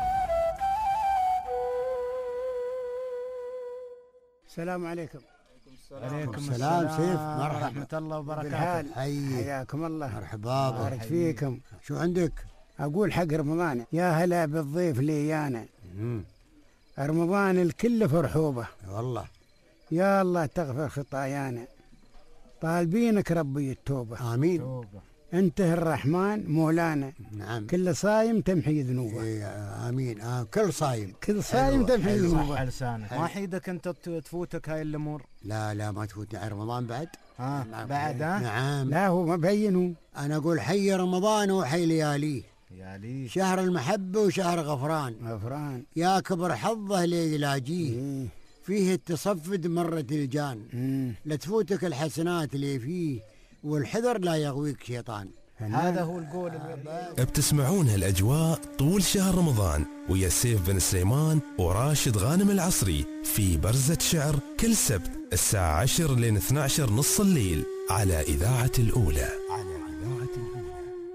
السلام عليكم. عليكم السلام. سيف، مرحبا ورحمة الله وبركاته. حياكم الله. مرحبا، بارك فيكم. شو عندك؟ أقول حق رمضان، يا هلا بالضيف ليانا. رمضان الكل فرحوبة والله. يا الله تغفر خطايانا، طالبينك ربي التوبة. آمين. توبة. أنت الرحمن مولانا. نعم. كل صايم تمحي ذنوبه. إيه آمين. آه كل صايم. كل صايم تمحي ذنوبه. صح لسانك. ما حيدك أنت تفوتك هاي الأمور؟ لا لا ما تفوتني على رمضان بعد. آه نعم. بعد ها؟ نعم. لا هو ما بينه. أنا أقول حي رمضان وحي لياليه. لياليه. شهر المحبة وشهر غفران. غفران. يا كبر حظه ليلاجيه. إيه. فيه التصفد مرة الجان. مم. لا تفوتك الحسنات اللي فيه، والحذر لا يغويك شيطان. هذا هو القول. بتسمعون هالأجواء طول شهر رمضان ويا سيف بن سليمان وراشد غانم العصري في برزة شعر كل سبت الساعة عشر لين اثني عشر نص الليل على إذاعة الأولى. على إذاعة الأولى.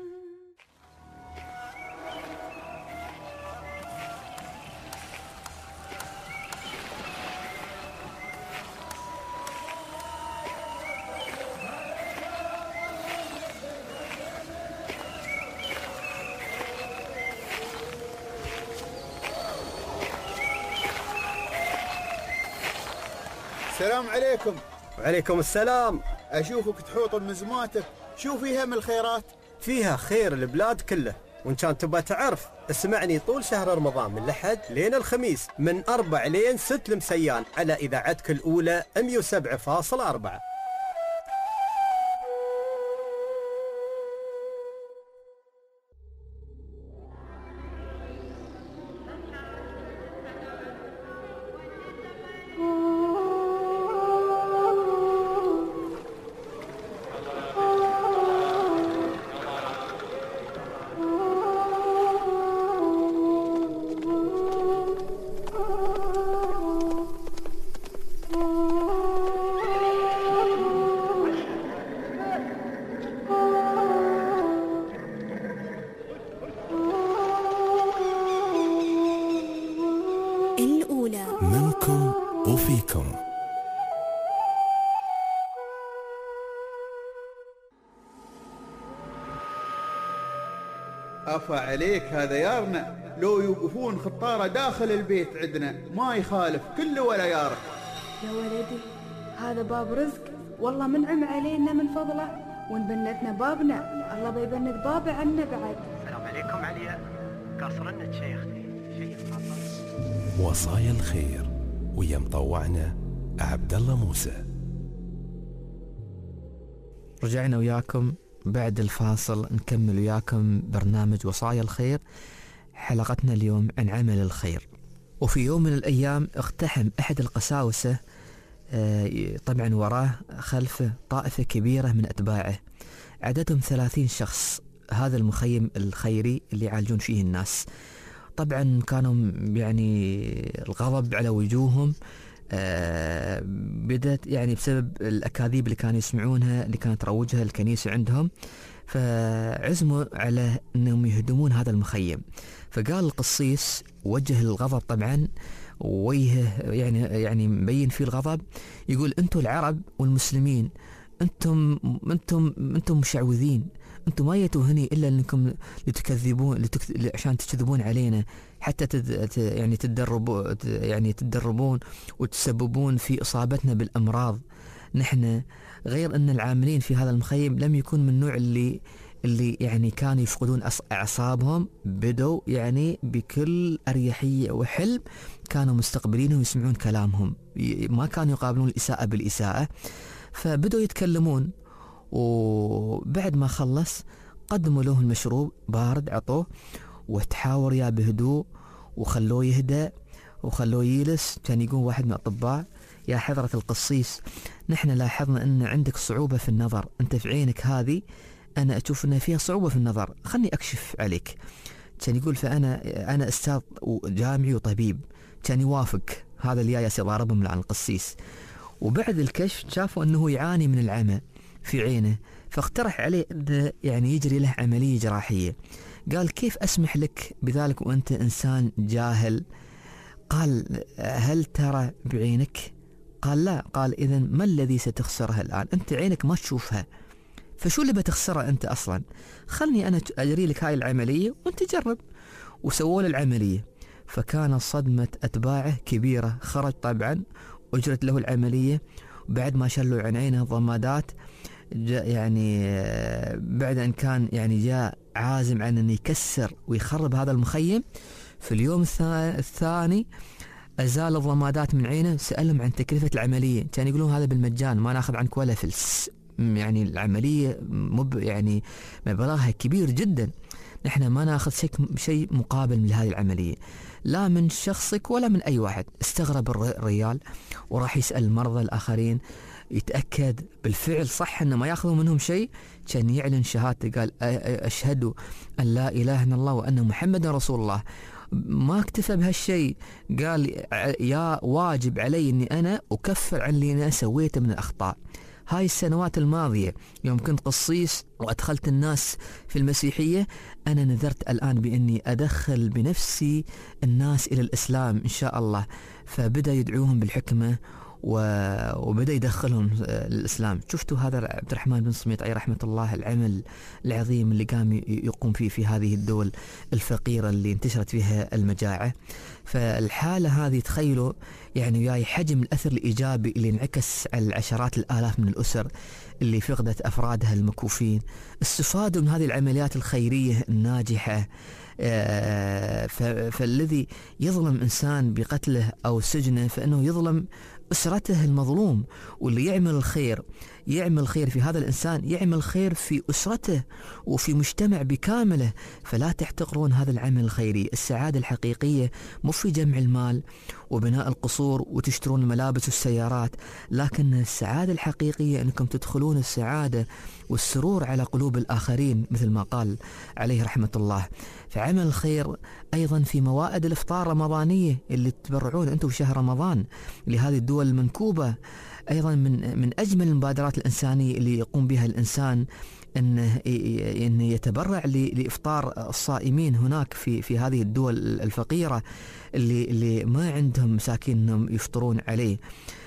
السلام عليكم. وعليكم السلام. أشوفك تحوط المزماتك، شو فيها من الخيرات؟ فيها خير البلاد كله، وإن كان تبغى تعرف اسمعني طول شهر رمضان من الأحد لين الخميس من أربع لين ست المسيان على إذاعتك الأولى مية وسبعة فاصلة أربعة. منكم وفيكم. أفا عليك هذا يارنا، لو يوقفون خطارة داخل البيت عندنا ما يخالف كله ولا يارك. يا ولدي هذا باب رزق، والله منعم علينا من فضله، ونبنتنا بابنا الله بيبنت بابه عنا بعد. السلام عليكم عليا، قصرنا شيختي شيء خطر. وصايا الخير ويا مطوعنا عبد الله موسى. رجعنا وياكم بعد الفاصل نكمل وياكم برنامج وصايا الخير. حلقتنا اليوم عن عمل الخير. وفي يوم من الأيام اقتحم أحد القساوسة طبعا وراه خلفه طائفة كبيرة من أتباعه عددهم ثلاثين شخص. هذا المخيم الخيري اللي يعالجون فيه الناس. طبعا كانوا يعني الغضب على وجوههم آه بدأت يعني بسبب الأكاذيب اللي كانوا يسمعونها اللي كانت تروجها الكنيسة عندهم، فعزموا على أنهم يهدمون هذا المخيم. فقال القسيس وجه الغضب طبعا وجهه يعني يعني مبين فيه الغضب، يقول أنتم العرب والمسلمين أنتم أنتم أنتم مشعوذين، أنتم ما جيتوا هني إلا أنكم لتكذبون لتك... عشان تكذبون علينا حتى تد... يعني تدربوا يعني تدربون وتسببون في إصابتنا بالأمراض. نحن غير أن العاملين في هذا المخيم لم يكون من النوع اللي اللي يعني كانوا يفقدون أعصابهم، بدوا يعني بكل أريحية وحلم كانوا مستقبلينهم ويسمعون كلامهم، ما كانوا يقابلون الإساءة بالإساءة. فبدوا يتكلمون، وبعد ما خلص قدموا له المشروب بارد عطوه وتحاور يا بهدوء وخلوه يهدأ وخلوه يجلس. كان يقول واحد من الأطباء يا حضرة القسيس نحن لاحظنا أن عندك صعوبة في النظر، أنت في عينك هذه أنا أشوف أن فيها صعوبة في النظر، خلني أكشف عليك. كان يقول فأنا أنا أستاذ جامعي وطبيب. كان يوافق هذا اللي يا ضاربهم عن القسيس. وبعد الكشف شافوا أنه يعاني من العمى في عينه، فاقترح عليه أن يعني يجري له عملية جراحية. قال كيف أسمح لك بذلك وأنت إنسان جاهل؟ قال هل ترى بعينك؟ قال لا. قال إذن ما الذي ستخسره الآن؟ أنت عينك ما تشوفها، فشو اللي بتخسره أنت أصلا؟ خلني أنا أجري لك هاي العملية وأنت جرب. وسووا له العملية، فكان صدمة أتباعه كبيرة. خرج طبعا أجرت له العملية، وبعد ما شلوا عن عينه ضمادات يعني بعد أن كان يعني جاء عازم عن أن يكسر ويخرب هذا المخيم. في اليوم الثاني أزال الضمادات من عينه. سألهم عن تكلفة العملية، كان يقولون هذا بالمجان ما ناخذ عنك ولا فلس، يعني العملية مب يعني مبلغها كبير جدا. نحن ما ناخذ شيء شيء مقابل من هذه العملية، لا من شخصك ولا من أي واحد. استغرب الرجال وراح يسأل المرضى الآخرين يتأكد بالفعل صح أنه ما يأخذوا منهم شيء، كان يعلن شهادته، قال أشهد أن لا إله إلا الله وأن محمد رسول الله. ما اكتفى بهالشيء، قال يا واجب علي أني أنا أكفر عن اللي أنا سويته من الأخطاء. هاي السنوات الماضية يوم كنت قصيص وأدخلت الناس في المسيحية، أنا نذرت الآن بأني أدخل بنفسي الناس إلى الإسلام إن شاء الله. فبدأ يدعوهم بالحكمة وبدأ يدخلهم الإسلام. شفتوا هذا عبد الرحمن بن صميط رحمة الله العمل العظيم اللي قام يقوم فيه في هذه الدول الفقيرة اللي انتشرت فيها المجاعة. فالحالة هذه تخيلوا يعني وياي حجم الأثر الإيجابي اللي انعكس على العشرات الآلاف من الأسر اللي فقدت أفرادها المكفوفين. استفادوا من هذه العمليات الخيرية الناجحة. فالذي يظلم إنسان بقتله أو سجنه فإنه يظلم أسرته المظلوم، واللي يعمل الخير يعمل خير في هذا الإنسان، يعمل خير في أسرته وفي مجتمع بكامله. فلا تحتقرون هذا العمل الخيري. السعادة الحقيقية مو في جمع المال وبناء القصور وتشترون الملابس والسيارات، لكن السعادة الحقيقية أنكم تدخلون السعادة والسرور على قلوب الآخرين مثل ما قال عليه رحمة الله. فعمل الخير أيضا في موائد الإفطار الرمضانية اللي تبرعون أنتم في شهر رمضان لهذه الدول المنكوبة، أيضا من من أجمل المبادرات الإنسانية اللي يقوم بها الإنسان أنه إن يتبرع لإفطار الصائمين هناك في في هذه الدول الفقيرة اللي اللي ما عندهم مساكين أنهم يفطرون عليه.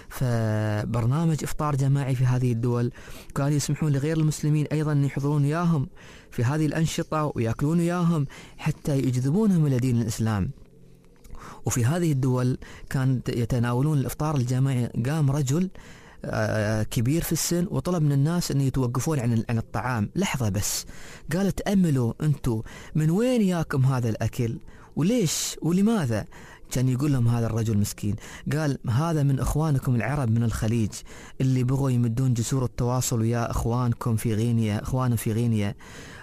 فبرنامج إفطار جماعي في هذه الدول كانوا يسمحون لغير المسلمين أيضا أن يحضرون وياهم في هذه الأنشطة ويأكلون وياهم حتى يجذبونهم إلى دين الإسلام. وفي هذه الدول كان يتناولون الإفطار الجماعي. قام رجل كبير في السن وطلب من الناس أن يتوقفون عن عن الطعام لحظة بس. قال تأملوا أنتم من وين ياكم هذا الأكل وليش ولماذا؟ كان يقول لهم هذا الرجل مسكين، قال هذا من إخوانكم العرب من الخليج اللي بغوا يمدون جسور التواصل ويا إخوانكم في غينيا، إخوانهم في غينيا،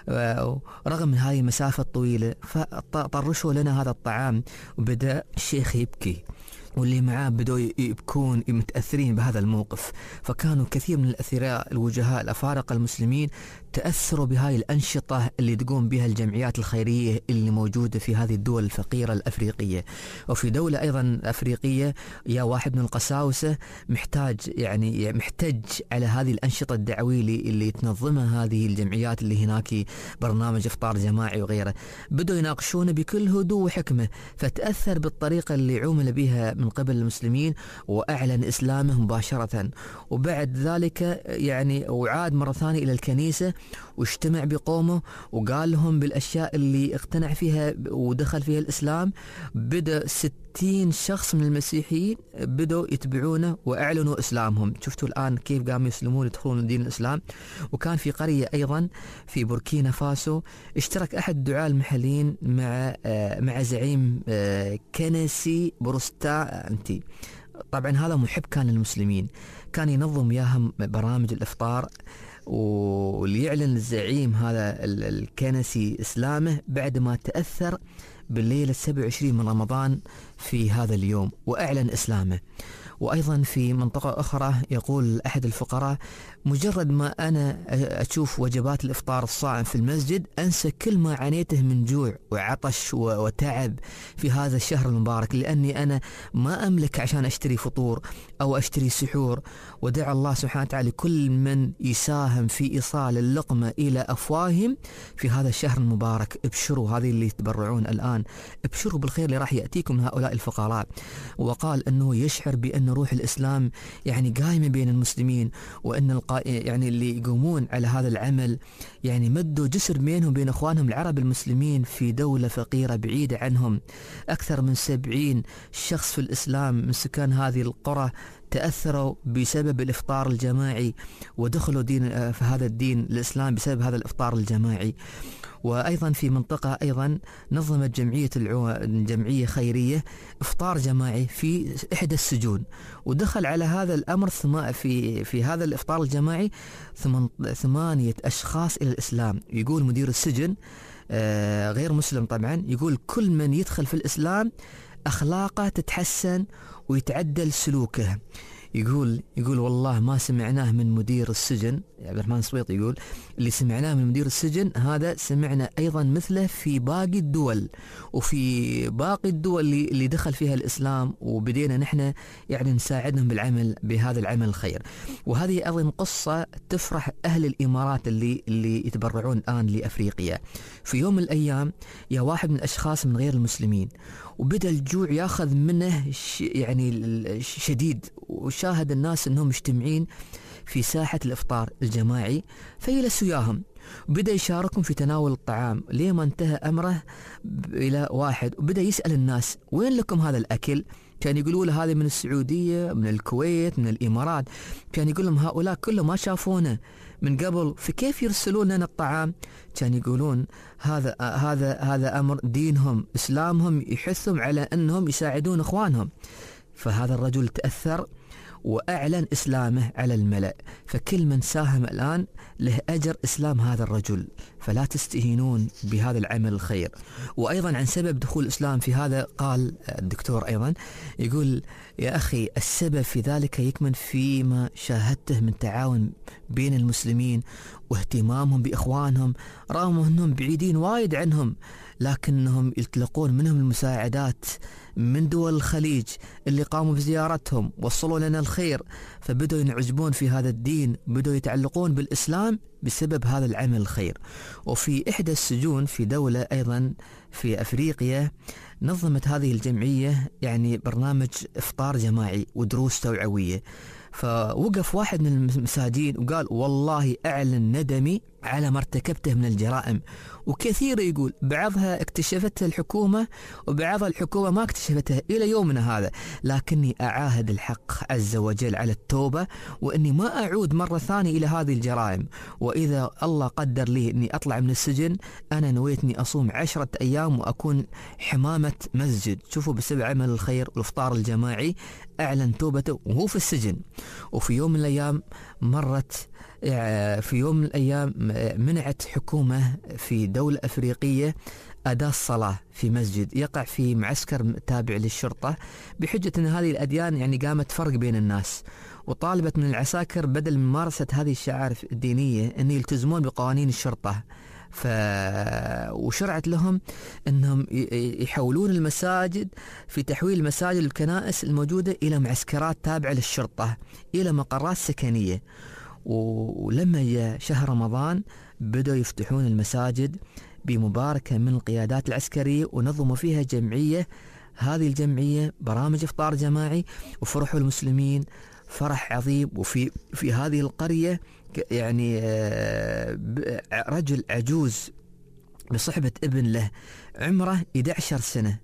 رغم من هذه المسافة الطويلة فطرشوا لنا هذا الطعام. وبدأ الشيخ يبكي واللي معاه بدوا يبكون متأثرين بهذا الموقف. فكانوا كثير من الأثراء الوجهاء الأفارقة المسلمين تأثروا بهاي الأنشطة اللي تقوم بها الجمعيات الخيرية اللي موجودة في هذه الدول الفقيرة الأفريقية. وفي دولة أيضا أفريقية يا واحد من القساوسة محتاج يعني محتج على هذه الأنشطة الدعوية اللي تنظمها هذه الجمعيات اللي هناك برنامج إفطار جماعي وغيره. بدوا يناقشونه بكل هدوء وحكمة، فتأثر بالطريقة اللي عومل بها من قبل المسلمين وأعلن إسلامه مباشرة. وبعد ذلك يعني وعاد مرة ثانية إلى الكنيسة واجتمع بقومه وقال لهم بالأشياء اللي اقتنع فيها ودخل فيها الإسلام. بدأ ستين شخص من المسيحيين بدأوا يتبعونه وأعلنوا إسلامهم. شفتوا الآن كيف قاموا يسلمون يدخلون دين الإسلام. وكان في قرية أيضا في بوركينا فاسو اشترك أحد الدعاة المحليين مع مع زعيم كنسي بروستا أنتي. طبعا هذا محب كان للمسلمين، كان ينظم وياهم برامج الإفطار وليعلن الزعيم هذا الكنسي إسلامه بعد ما تأثر بالليلة السبع وعشرين من رمضان في هذا اليوم وأعلن إسلامه. وأيضا في منطقة أخرى يقول أحد الفقراء مجرد ما أنا أشوف وجبات الإفطار الصائم في المسجد أنسى كل ما عانيته من جوع وعطش وتعب في هذا الشهر المبارك، لأني أنا ما أملك عشان أشتري فطور أو أشتري سحور. ودعا الله سبحانه وتعالى كل من يساهم في إيصال اللقمة إلى أفواههم في هذا الشهر المبارك. ابشروا هذه اللي يتبرعون الآن، ابشروا بالخير اللي راح يأتيكم من هؤلاء الفقراء. وقال أنه يشعر بأن روح الإسلام يعني قائمة بين المسلمين، وأن القا... يعني اللي يقومون على هذا العمل يعني مدوا جسر بينهم بين أخوانهم العرب المسلمين في دولة فقيرة بعيدة عنهم. أكثر من سبعين شخص في الإسلام من سكان هذه القرى تأثروا بسبب الإفطار الجماعي ودخلوا دين في هذا الدين الإسلام بسبب هذا الإفطار الجماعي. وأيضا في منطقة أيضا نظمت جمعية العو... جمعية خيرية إفطار جماعي في إحدى السجون، ودخل على هذا الأمر ثم... في في هذا الإفطار الجماعي ثم... ثمانية أشخاص إلى الإسلام. يقول مدير السجن آه غير مسلم طبعا، يقول كل من يدخل في الإسلام أخلاقه تتحسن ويتعدل سلوكه. يقول يقول والله ما سمعناه من مدير السجن عبد الرحمن السويطي، يقول اللي سمعناه من مدير السجن هذا سمعنا أيضا مثله في باقي الدول وفي باقي الدول اللي, اللي دخل فيها الإسلام، وبدينا نحن يعني نساعدهم بالعمل بهذا العمل الخير. وهذه أيضا قصة تفرح أهل الإمارات اللي اللي يتبرعون الآن لأفريقيا. في يوم من الأيام يا واحد من الأشخاص من غير المسلمين وبدأ الجوع ياخذ منه يعني شديد، وشاهد الناس أنهم مجتمعين في ساحة الإفطار الجماعي فيجلس وياهم وبدأ يشاركهم في تناول الطعام، ليه ما انتهى أمره إلى واحد وبدأ يسأل الناس وين لكم هذا الأكل؟ كان يقولوا له هذا من السعودية، من الكويت، من الإمارات. كان يقول لهم هؤلاء كلهم ما شافونا من قبل، فكيف يرسلون لنا الطعام؟ كان يقولون هذا هذا هذا أمر دينهم، إسلامهم يحثهم على أنهم يساعدون إخوانهم. فهذا الرجل تأثر وأعلن إسلامه على الملأ، فكل من ساهم الآن له أجر إسلام هذا الرجل، فلا تستهينون بهذا العمل الخير. وأيضا عن سبب دخول الإسلام في هذا قال الدكتور أيضا، يقول يا أخي السبب في ذلك يكمن فيما شاهدته من تعاون بين المسلمين واهتمامهم بإخوانهم، رغم أنهم بعيدين وايد عنهم لكنهم يتلقون منهم المساعدات من دول الخليج اللي قاموا بزيارتهم، وصلوا لنا الخير، فبدأوا ينعجبون في هذا الدين، بدأوا يتعلقون بالإسلام بسبب هذا العمل الخير. وفي إحدى السجون في دولة أيضا في أفريقيا نظمت هذه الجمعية يعني برنامج إفطار جماعي ودروس توعوية، فوقف واحد من المساجين وقال والله أعلن ندمي على ما ارتكبته من الجرائم، وكثير يقول بعضها اكتشفتها الحكومة وبعضها الحكومة ما اكتشفتها إلى يومنا هذا، لكني أعاهد الحق عز وجل على التوبة وأني ما أعود مرة ثانية إلى هذه الجرائم، وإذا الله قدر لي أني أطلع من السجن أنا نويتني أصوم عشرة أيام وأكون حمامة مسجد. شوفوا بسبب عمل الخير والإفطار الجماعي أعلن توبته وهو في السجن. وفي يوم من الأيام مرت في يوم من الأيام منعت حكومة في دولة أفريقية أداء الصلاة في مسجد يقع في معسكر تابع للشرطة بحجة أن هذه الأديان يعني قامت فرق بين الناس، وطالبت من العساكر بدل من ممارسة هذه الشعائر الدينية أن يلتزمون بقوانين الشرطة. ف... وشرعت لهم أنهم يحولون المساجد في تحويل المساجد الكنائس الموجودة إلى معسكرات تابعة للشرطة إلى مقرات سكنية. ولما جاء شهر رمضان بدأوا يفتحون المساجد بمباركة من القيادات العسكرية ونظموا فيها جمعية، هذه الجمعية برامج إفطار جماعي، وفرحوا المسلمين فرح عظيم. وفي في هذه القرية يعني رجل عجوز بصحبة ابن له عمره إحدى عشرة سنة،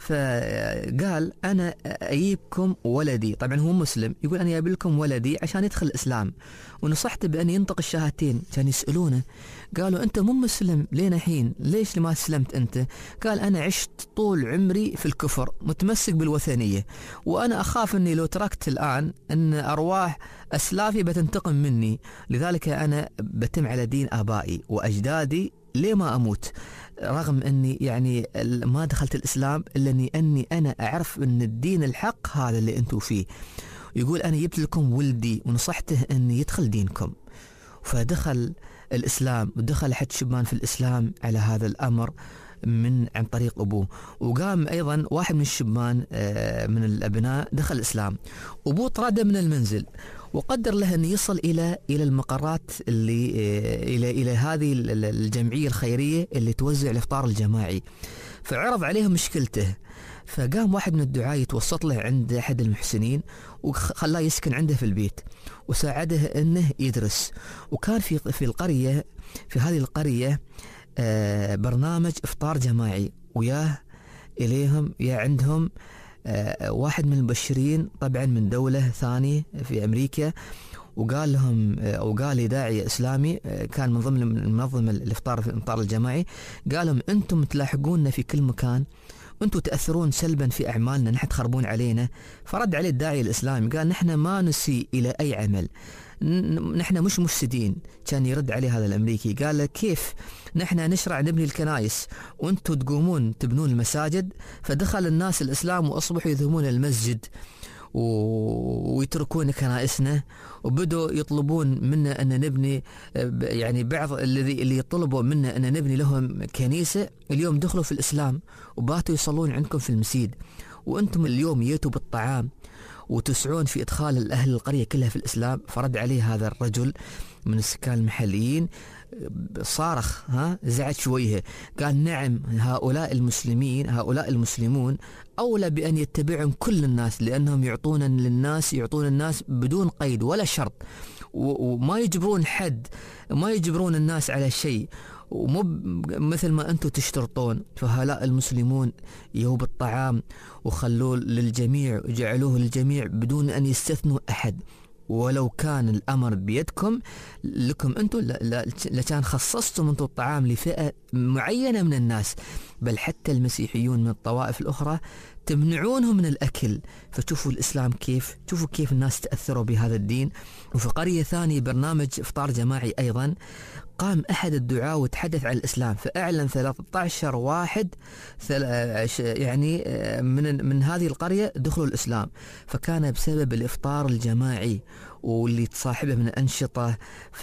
فقال أنا أجيبكم ولدي، طبعا هو مسلم، يقول أنا أجيب لكم ولدي عشان يدخل الإسلام، ونصحته بأن ينطق الشهادتين. كان يسألونه قالوا أنت مو مسلم لين الحين، ليش ما سلمت أنت؟ قال أنا عشت طول عمري في الكفر متمسك بالوثنية، وأنا أخاف أني لو تركت الآن أن أرواح أسلافي بتنتقم مني، لذلك أنا بتم على دين آبائي وأجدادي ليه ما أموت، رغم أني يعني ما دخلت الإسلام إلا أني, أني أنا أعرف أن الدين الحق هذا اللي أنتوا فيه. يقول أنا جبت لكم ولدي ونصحته أن يدخل دينكم، فدخل الإسلام ودخل حد شبان في الإسلام على هذا الأمر من عن طريق أبوه. وقام أيضا واحد من الشبان من الأبناء دخل الإسلام، أبوه طرده من المنزل وقدر له أن يصل إلى إلى المقرات اللي إلى إلى هذه الجمعية الخيرية اللي توزع الإفطار الجماعي، فعرض عليهم مشكلته، فقام واحد من الدعاة يتوسط له عند أحد المحسنين وخلاه يسكن عنده في البيت وساعده أنه يدرس. وكان في في القرية في هذه القرية برنامج إفطار جماعي، وياه إليهم يا عندهم واحد من المبشرين طبعا من دولة ثانية في أمريكا، وقال لهم وقال لي داعية إسلامي كان من ضمن منظمة الإفطار في الإفطار الجماعي، قال لهم أنتم تلاحقوننا في كل مكان وأنتم تأثرون سلبا في أعمالنا، نحن تخربون علينا. فرد عليه الداعي الإسلامي قال نحن ما نسيء إلى أي عمل، نحن مش مفسدين. كان يرد عليه هذا الأمريكي قال له كيف نحن نشرع نبني الكنائس وأنتم تقومون تبنون المساجد؟ فدخل الناس الإسلام وأصبحوا يذهبون المسجد ويتركون كنائسنا، وبدوا يطلبون منا أن نبني، يعني بعض الذي اللي يطلبوا منا أن نبني لهم كنيسة اليوم دخلوا في الإسلام وباتوا يصلون عندكم في المسجد، وأنتم اليوم يأتوا بالطعام وتسعون في إدخال الأهل القرية كلها في الإسلام. فرد عليه هذا الرجل من السكان المحليين صارخ، ها زعج شويه، قال نعم هؤلاء المسلمين هؤلاء المسلمون أولى بأن يتبعهم كل الناس، لأنهم يعطون للناس يعطون الناس بدون قيد ولا شرط، وما يجبرون حد، ما يجبرون الناس على شيء، ومو مثل ما أنتم تشترطون. فهؤلاء المسلمون يهوب الطعام وخلوه للجميع وجعلوه للجميع بدون أن يستثنوا أحد، ولو كان الأمر بيدكم لكم أنتم لكان خصصتم أنتم الطعام لفئة معينة من الناس، بل حتى المسيحيون من الطوائف الأخرى تمنعونهم من الأكل. فتشوفوا الإسلام كيف، شوفوا كيف الناس تأثروا بهذا الدين. وفي قرية ثانية برنامج إفطار جماعي أيضا، قام أحد الدعاة وتحدث عن الإسلام، فأعلن ثلاثة عشر واحد يعني من من هذه القرية دخلوا الإسلام. فكان بسبب الإفطار الجماعي واللي تصاحبه من الأنشطة، ف...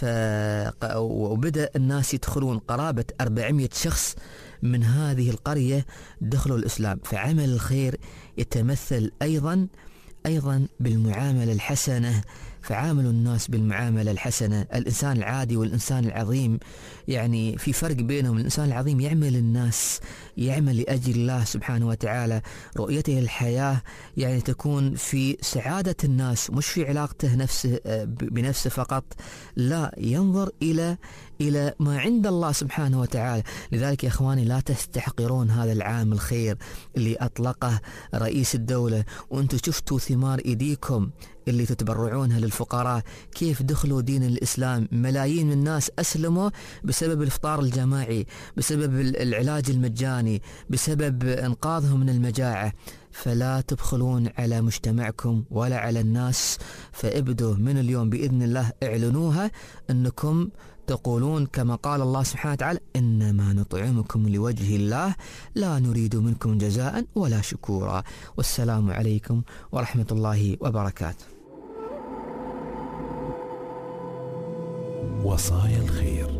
وبدأ الناس يدخلون، قرابة أربعمائة شخص من هذه القرية دخلوا الإسلام. فعمل الخير يتمثل أيضا أيضا بالمعاملة الحسنة، فعاملوا الناس بالمعاملة الحسنة. الإنسان العادي والإنسان العظيم يعني في فرق بينهم. الإنسان العظيم يعمل الناس، يعمل لأجل الله سبحانه وتعالى، رؤيته الحياة يعني تكون في سعادة الناس، مش في علاقته نفسه بنفسه فقط، لا ينظر إلى إلى ما عند الله سبحانه وتعالى. لذلك يا إخواني لا تستحقرون هذا العام الخير اللي أطلقه رئيس الدولة، وأنتم شفتوا ثمار إيديكم اللي تتبرعونها للفقراء، كيف دخلوا دين الإسلام. ملايين من الناس أسلموا بسبب الإفطار الجماعي، بسبب العلاج المجاني، بسبب إنقاذهم من المجاعة. فلا تبخلون على مجتمعكم ولا على الناس، فابدوا من اليوم بإذن الله اعلنوها أنكم تقولون كما قال الله سبحانه وتعالى إنما نطعمكم لوجه الله لا نريد منكم جزاء ولا شكورا. والسلام عليكم ورحمة الله وبركاته. وصايا الخير.